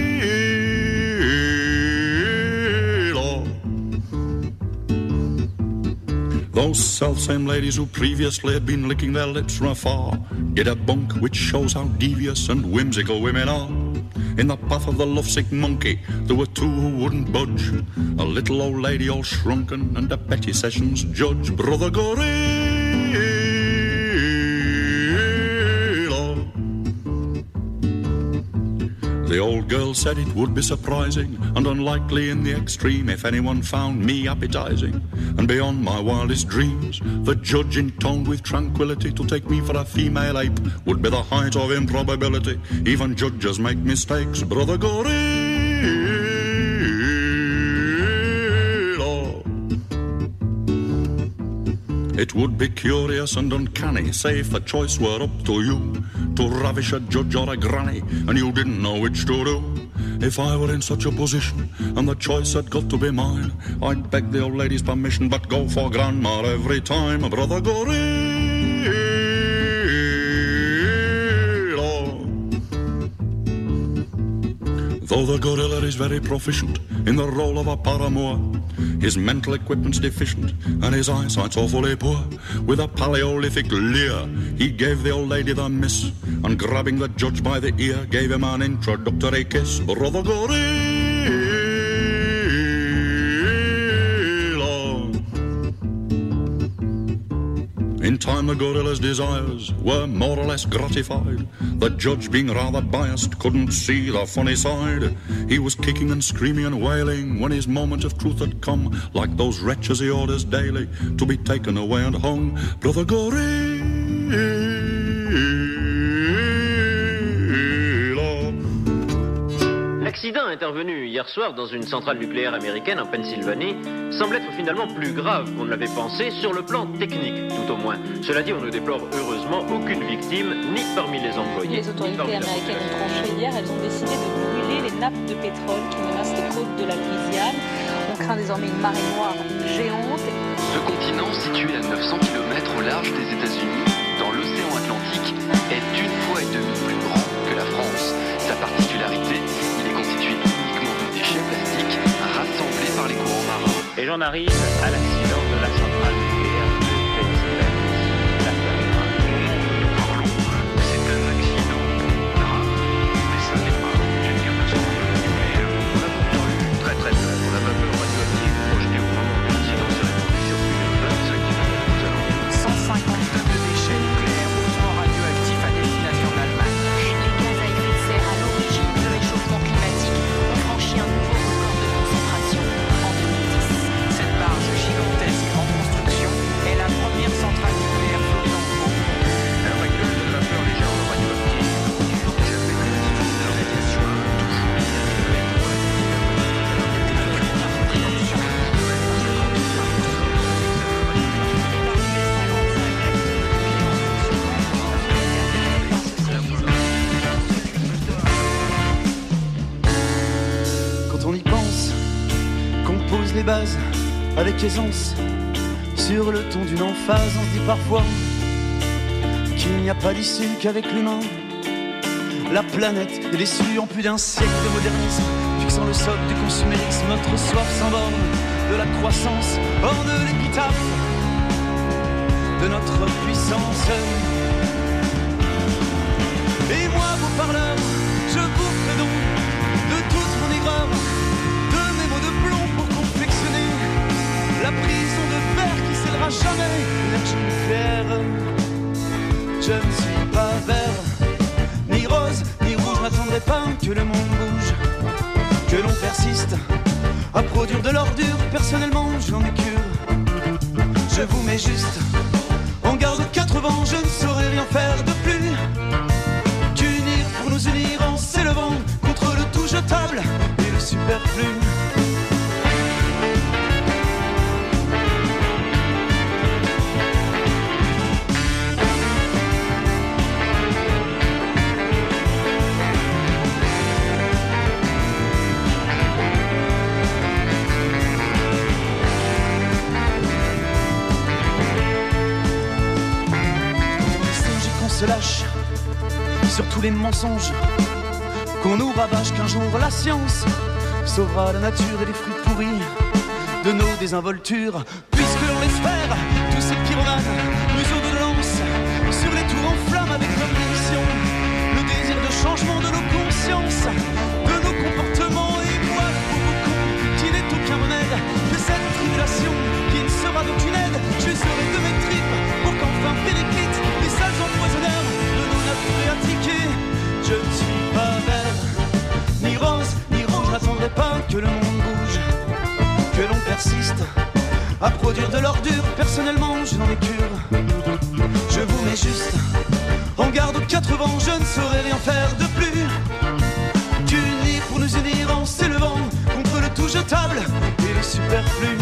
those self-same ladies who previously had been licking their lips from afar did a bunk which shows how devious and whimsical women are. In the path of the lovesick monkey, there were two who wouldn't budge, a little old lady all shrunken and a petty sessions judge. Brother Gorilla, the old girl said it would be surprising and unlikely in the extreme if anyone found me appetizing. And beyond my wildest dreams, the judge intoned with tranquility to take me for a female ape would be the height of improbability. Even judges make mistakes. Brother Gorilla, it would be curious and uncanny, say if the choice were up to you, to ravish a judge or a granny, and you didn't know which to do. If I were in such a position, and the choice had got to be mine, I'd beg the old lady's permission, but go for grandma every time. Brother Gorilla, though the gorilla is very proficient in the role of a paramour, his mental equipment's deficient and his eyesight's awfully poor. With a Paleolithic leer, he gave the old lady the miss, and grabbing the judge by the ear, gave him an introductory kiss. Brother Gorilla, in time the gorilla's desires were more or less gratified. The judge, being rather biased, couldn't see the funny side. He was kicking and screaming and wailing when his moment of truth had come, like those wretches he orders daily to be taken away and hung. Brother Gorilla, L'accident intervenu hier soir dans une centrale nucléaire américaine en Pennsylvanie semble être finalement plus grave qu'on ne l'avait pensé sur le plan technique, tout au moins. Cela dit, on ne déplore heureusement aucune victime, ni parmi les employés. Les autorités américaines ont tranché hier, elles ont décidé de brûler les nappes de pétrole qui menacent les côtes de la Louisiane. On craint désormais une marée noire géante. Ce continent, situé à 900 km au large des États-Unis, dans l'océan Atlantique, est d'une fois et demie plus grand que la France. Sa particularité, il est constitué uniquement de déchets plastiques rassemblés par les courants marins. Et Et j'en arrive à l'accident de la centrale nucléaire de Pennsylvanie. Nous parlons, c'est un accident grave, mais ça n'est pas une catastrophe nucléaire. On a pourtant eu très très peu de la vapeur radioactive projetée au moment de l'accident s'est répandue sur plus de 25 km aux alentours. 150 tonnes de déchets nucléaires hautement radioactifs à destination de l'Allemagne. Les gaz à effet de serre à l'origine du réchauffement climatique ont franchi un nouveau record de concentration en 2010. Cette barge gigantesque en construction est la première centrale nucléaire flottante au monde. À l'heure actuelle, de la vapeur légèrement radioactive mesure déjà fait la latitude de la radiation toujours liée à Quand on y pense, qu'on pose les bases avec aisance sur le ton d'une emphase, on se dit parfois qu'il n'y a pas d'issue qu'avec l'humain. La planète est déçue en plus d'un siècle de modernisme, fixant le socle du consumérisme, notre soif sans borne de la croissance, hors de l'épitaphe de notre puissance. Et moi, vos parleurs, je vous fais don de toute mon aigreur, de mes mots de plomb pour confectionner la prison de verre qui scellera jamais l'énergie nucléaire. Je ne suis pas vert, ni rose, ni rouge, n'attendrai pas que le monde bouge, que l'on persiste à produire de l'ordure. Personnellement, j'en ai cure. Je vous mets juste en garde aux quatre vents, je ne saurais rien faire de plus qu'unir pour nous unir en s'élevant contre le tout jetable et le superflu. Se lâche sur tous les mensonges, qu'on nous rabâche qu'un jour la science sauvera la nature et les fruits pourris de nos désinvoltures, puisque l'on espère tous ces pyromanes, museaux de lance sur les tours en flammes avec comme mission le désir de changement de nos consciences, de nos comportements. Et moi, le pauvre con, qui n'est aucun remède que cette tribulation qui ne sera d'aucune aide, je serai de mes tripes pour qu'enfin périclite les sales empoisonneurs de nos nappes phréatiques. Je ne suis pas vert, ni rose, ni rouge, n'attendrai pas que le monde bouge, que l'on persiste à produire de l'ordure. Personnellement, je n'en ai cure. Je vous mets juste en garde aux quatre vents, je ne saurais rien faire de plus qu'unir pour nous unir en s'élevant contre le tout jetable et le superflu.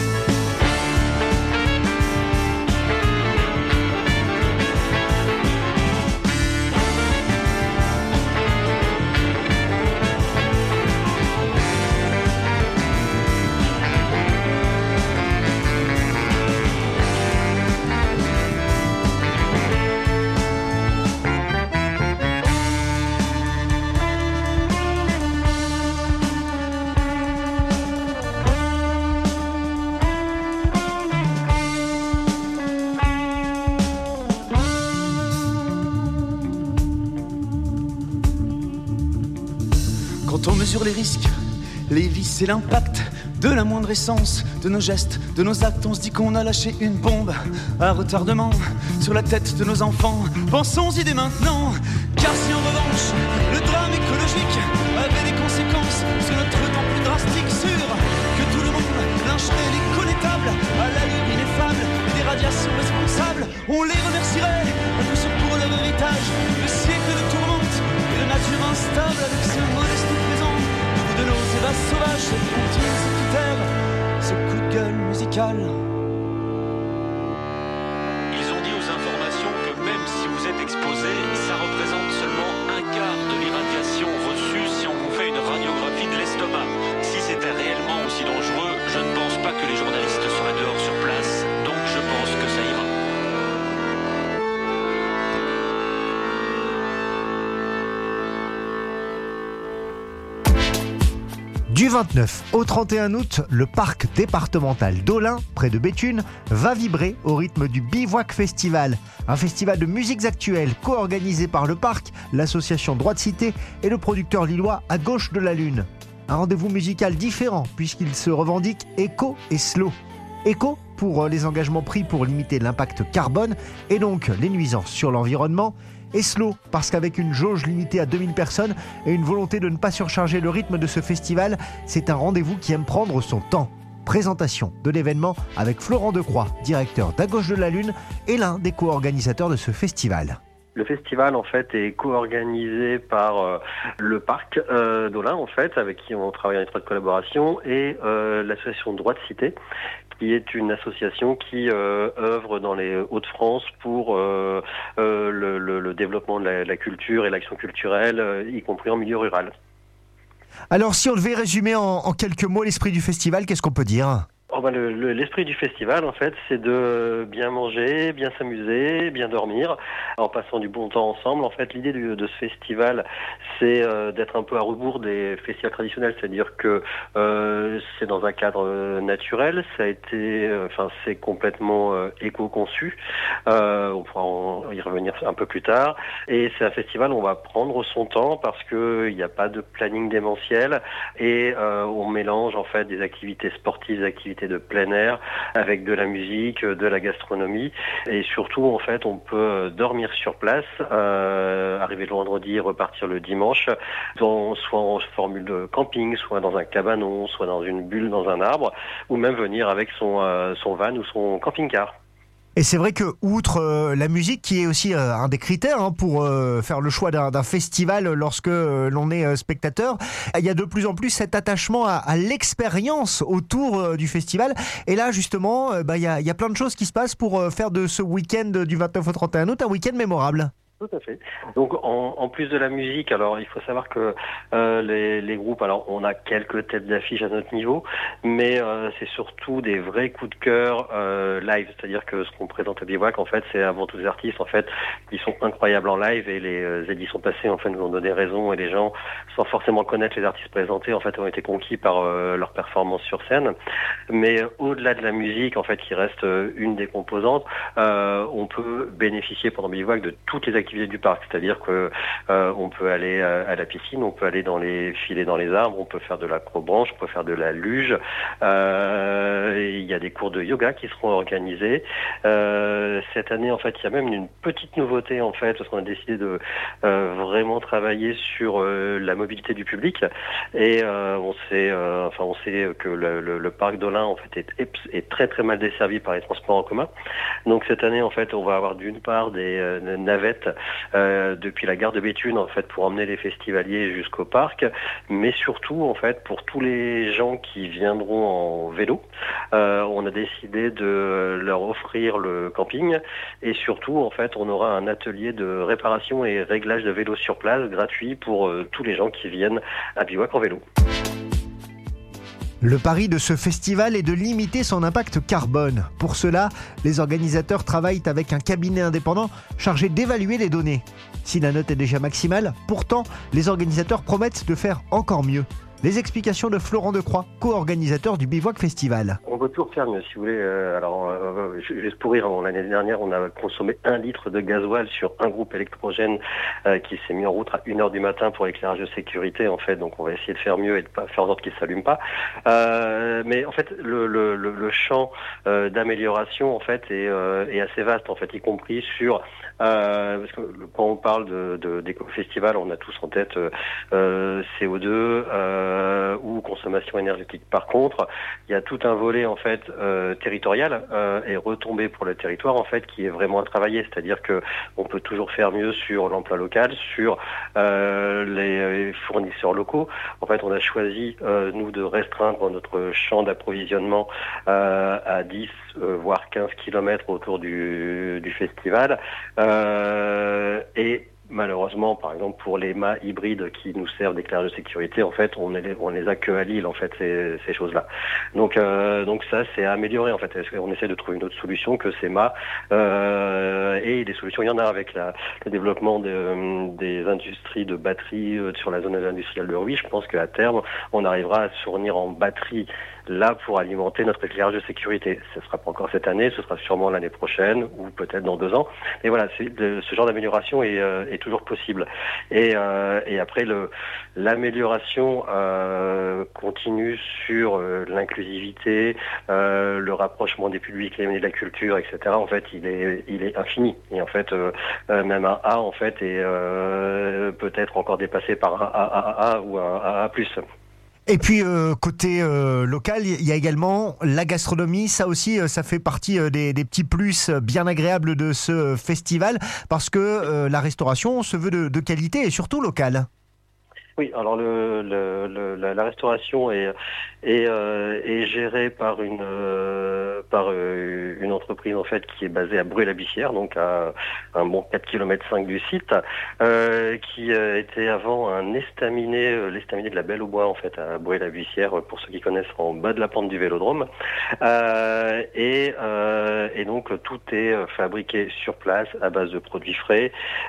Quand on mesure les risques, les vices et l'impact de la moindre essence, de nos gestes, de nos actes, on se dit qu'on a lâché une bombe à retardement sur la tête de nos enfants. Pensons-y dès maintenant, car si en revanche le drame écologique avait des conséquences sur notre temps plus drastique, sûr que tout le monde lyncherait les connétables à l'allure ineffable des radiations responsables. On les remercierait à coup sûr pour leur héritage, le siècle de tourmente et de nature instable avec ce modeste présent de nos ébats sauvages, cette comptine, cette terre, ce coup de gueule musical. Ils ont dit aux informations que même si vous êtes exposé, ça représente seulement un quart de l'irradiation reçue si on vous fait une radiographie de l'estomac. Si c'était réellement aussi dangereux, je ne pense pas que les journalistes seraient dehors sur place, donc je pense que ça ira. Du 29 au 31 août, le parc départemental d'Aulin, près de Béthune, va vibrer au rythme du Bivouac Festival. Un festival de musiques actuelles co-organisé par le parc, l'association Droit de Cité et le producteur lillois À Gauche de la Lune. Un rendez-vous musical différent puisqu'il se revendique éco et slow. Éco pour les engagements pris pour limiter l'impact carbone et donc les nuisances sur l'environnement. Et slow parce qu'avec une jauge limitée à 2000 personnes et une volonté de ne pas surcharger le rythme de ce festival, c'est un rendez-vous qui aime prendre son temps. Présentation de l'événement avec Florent Decroix, directeur d'À Gauche de la Lune et l'un des co-organisateurs de ce festival. Le festival en fait est co-organisé par le parc d'Aulin en fait, avec qui on travaille en étroite collaboration, et l'association Droit de Cité, qui est une association qui œuvre dans les Hauts-de-France pour le développement de la culture et l'action culturelle, y compris en milieu rural. Alors si on devait résumer en quelques mots l'esprit du festival, qu'est-ce qu'on peut dire ? L'esprit du festival, en fait, c'est de bien manger, bien s'amuser, bien dormir, en passant du bon temps ensemble. En fait, l'idée de ce festival, c'est d'être un peu à rebours des festivals traditionnels, c'est-à-dire que c'est dans un cadre naturel, c'est complètement éco-conçu. On pourra y revenir un peu plus tard. Et c'est un festival où on va prendre son temps parce que il n'y a pas de planning démentiel et on mélange en fait des activités sportives, des activités de plein air avec de la musique, de la gastronomie et surtout en fait on peut dormir sur place, arriver le vendredi et repartir le dimanche, soit en formule de camping, soit dans un cabanon, soit dans une bulle dans un arbre ou même venir avec son van ou son camping-car. Et c'est vrai que, outre la musique, qui est aussi un des critères pour faire le choix d'un festival lorsque l'on est spectateur, il y a de plus en plus cet attachement à l'expérience autour du festival. Et là, justement, il y a plein de choses qui se passent pour faire de ce week-end du 29 au 31 août un week-end mémorable. Tout à fait. Donc en plus de la musique, alors il faut savoir que les groupes, alors on a quelques têtes d'affiche à notre niveau, mais c'est surtout des vrais coups de cœur live, c'est-à-dire que ce qu'on présente à Bivouac, en fait, c'est avant tout des artistes en fait qui sont incroyables en live et les éditions passées en fait nous ont donné raison et les gens, sans forcément connaître les artistes présentés, en fait ont été conquis par leur performance sur scène. Mais au-delà de la musique, en fait, qui reste une des composantes, on peut bénéficier pendant Bivouac de toutes les activités du parc, c'est-à-dire que on peut aller à la piscine, on peut aller dans les filets dans les arbres, on peut faire de l'acrobranche, on peut faire de la luge. Il y a des cours de yoga qui seront organisés. Cette année, en fait, il y a même une petite nouveauté en fait, parce qu'on a décidé de vraiment travailler sur la mobilité du public. Et on sait que le parc d'Aulin en fait est très très mal desservi par les transports en commun. Donc cette année, en fait, on va avoir d'une part des navettes depuis la gare de Béthune en fait pour emmener les festivaliers jusqu'au parc, mais surtout en fait pour tous les gens qui viendront en vélo, on a décidé de leur offrir le camping et surtout en fait on aura un atelier de réparation et réglage de vélos sur place gratuit pour tous les gens qui viennent à Bivouac en vélo. Le pari de ce festival est de limiter son impact carbone. Pour cela, les organisateurs travaillent avec un cabinet indépendant chargé d'évaluer les données. Si la note est déjà maximale, pourtant, les organisateurs promettent de faire encore mieux. Les explications de Florent Decroix, co-organisateur du Bivouac Festival. On peut toujours faire mieux, si vous voulez. Juste pour rire, l'année dernière, on a consommé 1 litre de gasoil sur un groupe électrogène qui s'est mis en route à 1h du matin pour l'éclairage de sécurité, en fait. Donc, on va essayer de faire mieux et de pas faire en sorte qu'il ne s'allume pas. Mais en fait, le champ d'amélioration, en fait, est assez vaste, en fait, y compris sur... parce que quand on parle d'éco-festival, on a tous en tête CO2, ou consommation énergétique. Par contre, il y a tout un volet en fait territorial et retombé pour le territoire en fait qui est vraiment à travailler. C'est-à-dire que on peut toujours faire mieux sur l'emploi local, sur les fournisseurs locaux. En fait, on a choisi nous de restreindre notre champ d'approvisionnement à 10 voire 15 kilomètres autour du festival et malheureusement, par exemple, pour les mâts hybrides qui nous servent d'éclairage de sécurité, en fait, on les a que à Lille, en fait, ces choses-là. Donc ça, c'est à améliorer, en fait. On essaie de trouver une autre solution que ces mâts. Et des solutions, il y en a avec le développement des industries de batteries sur la zone industrielle de Rhuys. Je pense qu'à terme, on arrivera à se fournir en batterie là pour alimenter notre éclairage de sécurité. Ce ne sera pas encore cette année, ce sera sûrement l'année prochaine ou peut-être dans 2 ans. Et voilà, ce genre d'amélioration est toujours possible. Et après, l'amélioration continue sur l'inclusivité, le rapprochement des publics, les métiers de la culture, etc. En fait, il est infini. Et en fait, même un A en fait est peut-être encore dépassé par un AAA ou un AA+. Et puis côté local, il y a également la gastronomie. Ça aussi, ça fait partie des petits plus bien agréables de ce festival, parce que la restauration se veut de qualité et surtout locale. Oui, alors la restauration est gérée par une entreprise en fait qui est basée à Bruay-la-Bussière, donc à un bon 4,5 km du site, qui était avant un estaminet, l'estaminet de la Belle au Bois en fait à Bruay-la-Bussière, pour ceux qui connaissent, en bas de la pente du Vélodrome, et donc tout est fabriqué sur place à base de produits frais,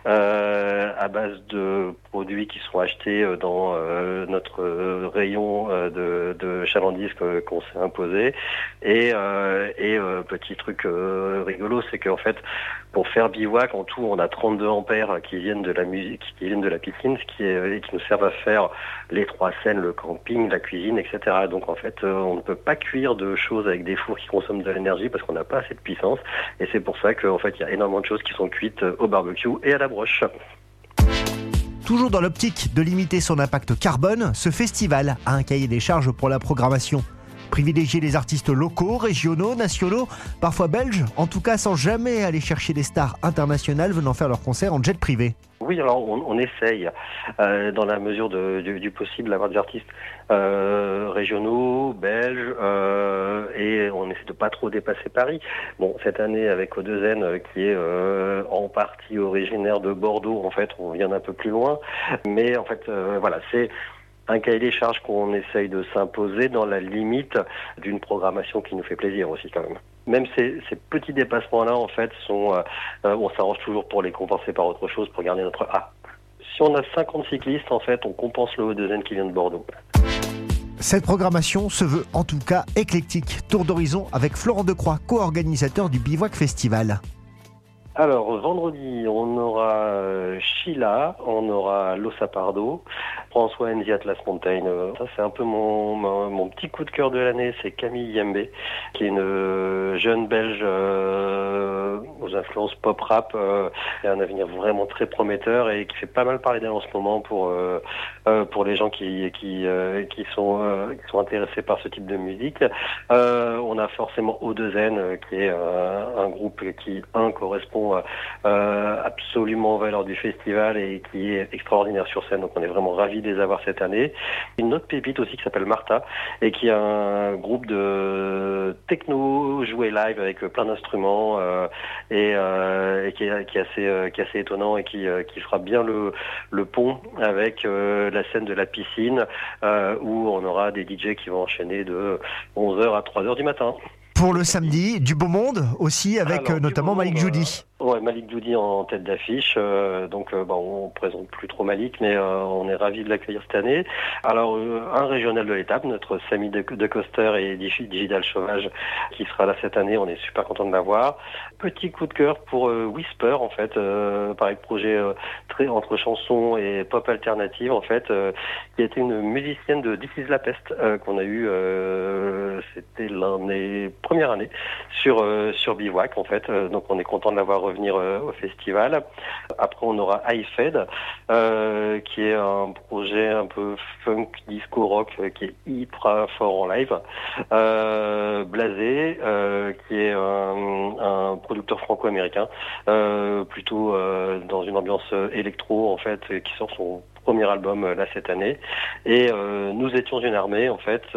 à base de produits qui sont achetés dans notre rayon de chalandise qu'on s'est imposé. Et petit truc rigolo, c'est qu'en fait, pour faire bivouac, en tout, on a 32 ampères qui viennent de la musique, qui viennent de la piscine, qui nous servent à faire les 3 scènes, le camping, la cuisine, etc. Donc en fait, on ne peut pas cuire de choses avec des fours qui consomment de l'énergie parce qu'on n'a pas assez de puissance. Et c'est pour ça qu'en fait, il y a énormément de choses qui sont cuites au barbecue et à la broche. Toujours dans l'optique de limiter son impact carbone, ce festival a un cahier des charges pour la programmation. Privilégier les artistes locaux, régionaux, nationaux, parfois belges, en tout cas sans jamais aller chercher des stars internationales venant faire leur concert en jet privé. Oui, alors on essaye, dans la mesure du possible, d'avoir des artistes régionaux, belges, et on essaie de pas trop dépasser Paris. Bon, cette année avec O2N, qui est en partie originaire de Bordeaux, en fait, on vient d'un peu plus loin. Mais en fait, voilà, c'est un cahier des charges qu'on essaye de s'imposer dans la limite d'une programmation qui nous fait plaisir aussi quand même. Même ces petits dépassements-là, en fait, on s'arrange toujours pour les compenser par autre chose, pour garder notre A. Si on a 50 cyclistes, en fait, on compense le O2N qui vient de Bordeaux. Cette programmation se veut en tout cas éclectique. Tour d'horizon avec Florent Decroix, co-organisateur du Bivouac Festival. Alors, vendredi, on aura Sheila, on aura Losa Pardo, François and the Atlas Mountain. Ça, c'est un peu mon petit coup de cœur de l'année, c'est Camille Yembe, qui est une jeune Belge aux influences pop-rap, qui a un avenir vraiment très prometteur et qui fait pas mal parler d'elle en ce moment pour les gens qui sont intéressés par ce type de musique. On a forcément O2N, qui est un groupe qui, correspond absolument aux valeurs du festival et qui est extraordinaire sur scène, donc on est vraiment ravis de les avoir cette année. Une autre pépite aussi qui s'appelle Martha et qui est un groupe de techno joué live avec plein d'instruments et qui est assez étonnant et qui fera bien le pont avec la scène de la piscine où on aura des DJ qui vont enchaîner de 11h à 3h du matin. Pour le samedi, du beau monde aussi avec notamment Malik Judy. Ouais, Malik Judy en tête d'affiche. On présente plus trop Malik, mais on est ravis de l'accueillir cette année. Alors, un régional de l'étape, notre Samy de Coster et Digital Sauvage, qui sera là cette année. On est super content de l'avoir. Petit coup de cœur pour Whisper, en fait, pareil, projet très entre chansons et pop alternative, en fait, qui a été une musicienne de This Is La Peste qu'on a eu, c'était première année sur Bivouac, en fait. Donc, on est content de l'avoir revenir au festival. Après, on aura iFed, qui est un projet un peu funk, disco, rock, qui est hyper fort en live. Blasé, qui est un producteur franco-américain, plutôt dans une ambiance électro, en fait, qui sort son premier album là cette année. Et nous étions une armée, en fait,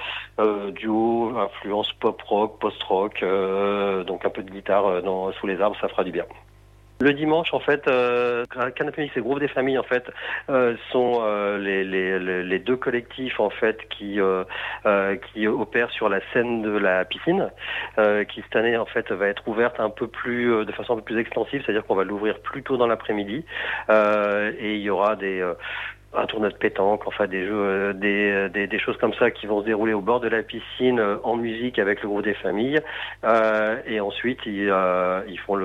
duo, influence pop-rock, post-rock, donc un peu de guitare sous les arbres, ça fera du bien. Le dimanche, en fait, Canapé Mix et Groupe des Familles, en fait, sont les deux collectifs, en fait, qui opèrent sur la scène de la piscine, qui cette année, en fait, va être ouverte de façon un peu plus extensive, c'est-à-dire qu'on va l'ouvrir plus tôt dans l'après-midi, et il y aura un tournoi de pétanque, enfin des jeux, des choses comme ça qui vont se dérouler au bord de la piscine en musique avec le groupe des familles. Et ensuite ils font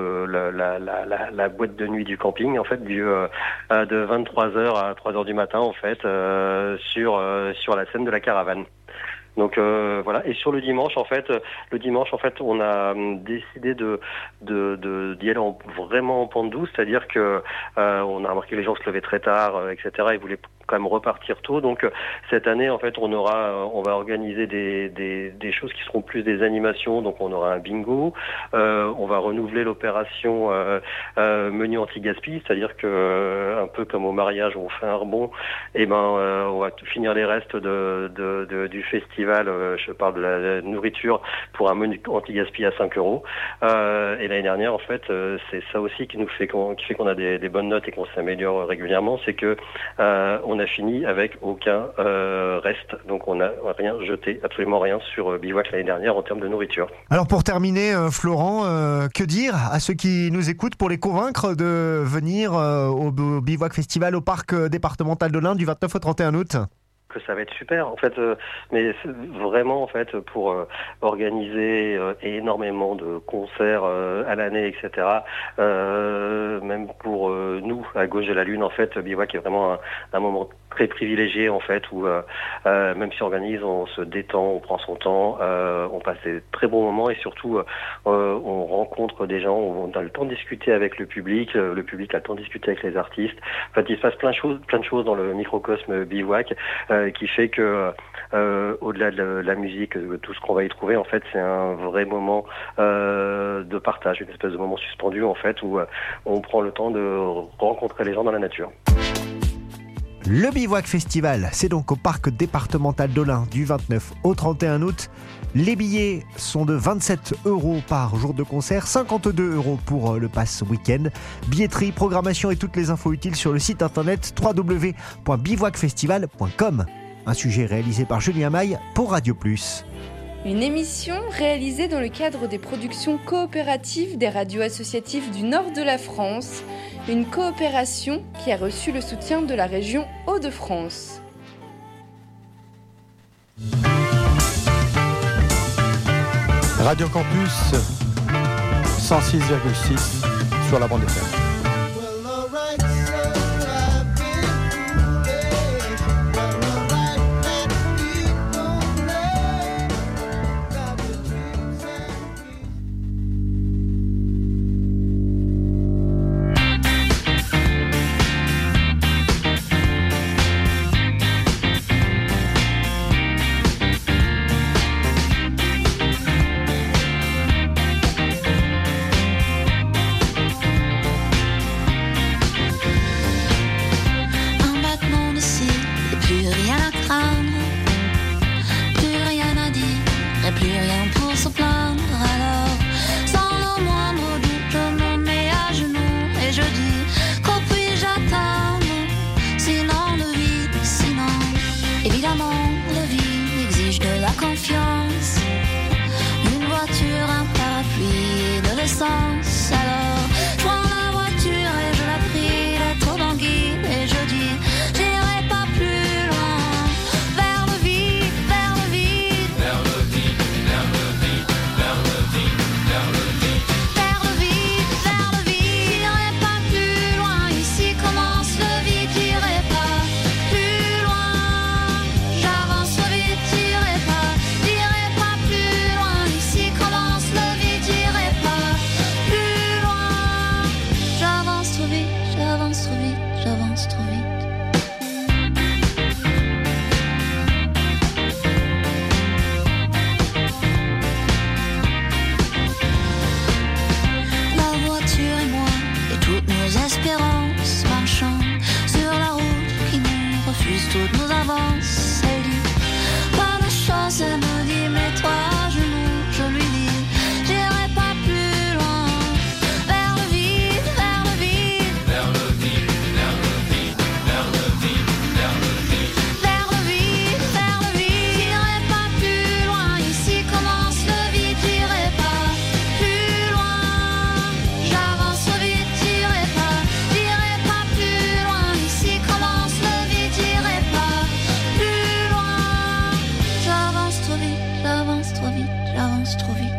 la boîte de nuit du camping, en fait, de 23h à 3h du matin, en fait, sur la scène de la caravane. Donc voilà. Et sur le dimanche, en fait, on a décidé d'y aller vraiment en pente douce, c'est-à-dire que on a remarqué que les gens se levaient très tard, etc. Ils voulaient quand même repartir tôt. Donc cette année, en fait, on va organiser des choses qui seront plus des animations. Donc on aura un bingo, on va renouveler l'opération menu anti-gaspi, c'est-à-dire que un peu comme au mariage où on fait un rebond, on va finir les restes du festival. Je parle de la nourriture pour un menu anti-gaspi à 5 €. Et l'année dernière, en fait, c'est ça aussi qui fait qu'on a des bonnes notes et qu'on s'améliore régulièrement, c'est que on a fini avec aucun reste. Donc on n'a rien jeté, absolument rien sur Bivouac l'année dernière en termes de nourriture. Alors pour terminer, Florent, que dire à ceux qui nous écoutent pour les convaincre de venir au Bivouac Festival au parc départemental de l'Ain du 29 au 31 août ? Que ça va être super, en fait, mais vraiment, en fait, pour organiser énormément de concerts à l'année, etc. Même pour nous, à gauche de la Lune, en fait, Bivouac est vraiment un moment très privilégié, en fait, où même si on organise, on se détend, on prend son temps, on passe des très bons moments et surtout on rencontre des gens, on a le temps de discuter avec le public a le temps de discuter avec les artistes. En fait, il se passe plein de choses dans le microcosme Bivouac qui fait que au-delà de la musique, tout ce qu'on va y trouver, en fait, c'est un vrai moment de partage, une espèce de moment suspendu, en fait, où on prend le temps de rencontrer les gens dans la nature. Le Bivouac Festival, c'est donc au parc départemental de l'Ain du 29 au 31 août. Les billets sont de 27 € par jour de concert, 52 € pour le pass week-end. Billetterie, programmation et toutes les infos utiles sur le site internet www.bivouacfestival.com. Un sujet réalisé par Julien Maille pour Radio Plus. Une émission réalisée dans le cadre des productions coopératives des radios associatives du nord de la France, une coopération qui a reçu le soutien de la région Hauts-de-France. Radio Campus 106,6 sur la bande FM. J'irai j'avance trop vite.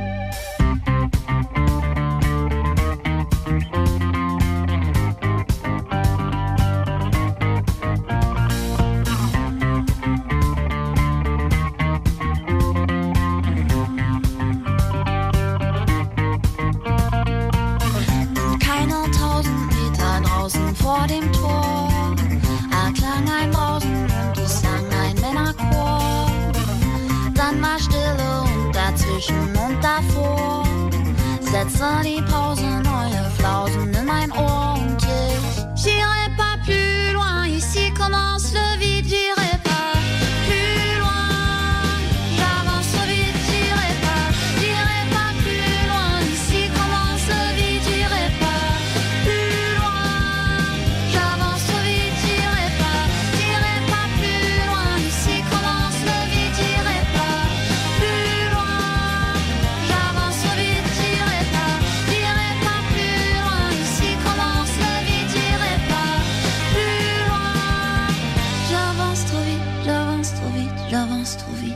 Vor dem Tor erklang ein Brausen und es sang ein Männerchor. Dann war Stille und dazwischen und davor setzte die Pause neue Flausen in mein Ohr und ich j'irai pas plus loin, ici commence le vide, j'irai pas plus loin, j'avance trop vite, j'irai pas plus loin, ici commence le vide, j'irai pas plus loin. J'avance trop vite, j'irai pas plus loin. Ici commence le vide, j'irai pas plus loin. J'avance trop vite, j'irai pas plus loin. Ici commence le vide, j'irai pas plus loin. J'avance trop vite, j'avance trop vite, j'avance trop vite.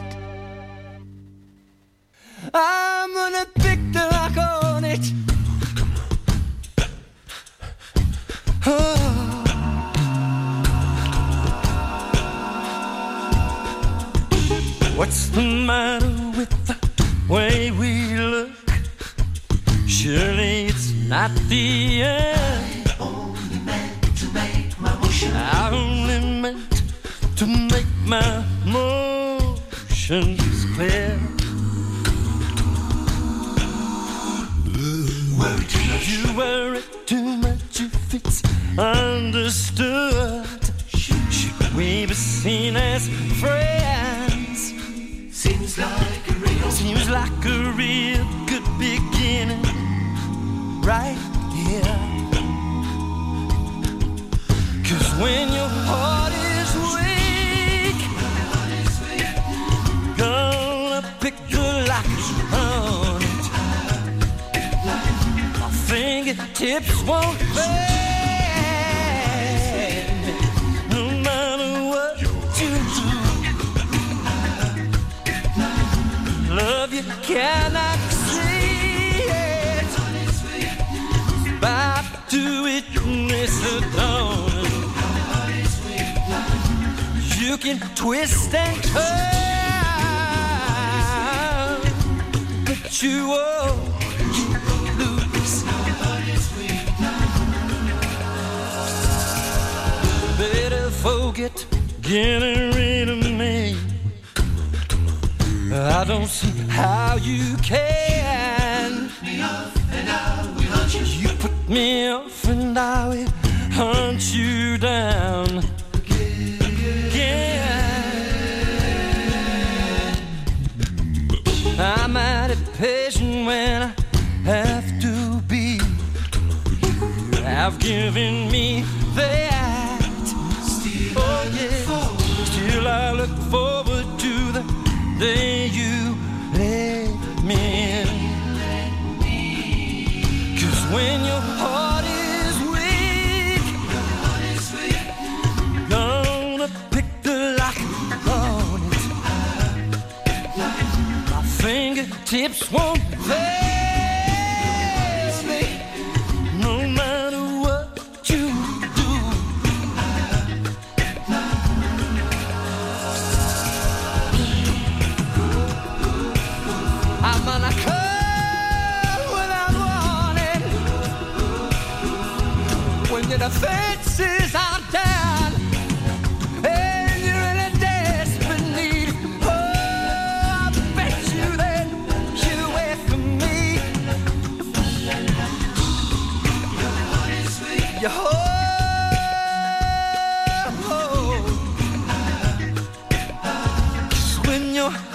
I'm gonna pick the lock on it. What's the matter with the way we look? Surely it's not the end. I only meant to make my motions. I only meant to make my motions clear. You worry too much if it's understood. Should we be seen as friends? Seems like a real good beginning right here. 'Cause when your heart is weak, gonna pick the lock on it. My fingertips won't fail me, no matter what you do. Love you cannot see it, about to witness the dawn. You can twist and turn, but you won't lose. Better forget getting rid of me. I don't see how you can. You put me off and I will hunt you down again. I'm mighty patient when I have to be. You have given me that. Oh yeah. Still I look forward to the day you let me in. 'Cause when your heart is weak, gonna pick the lock on it. My fingertips won't fail me, no matter what you do. I'm gonna come without warning. When your defenses are down and you're in a desperate need, oh, I bet you that you're away from me. Your heart, 'cause when your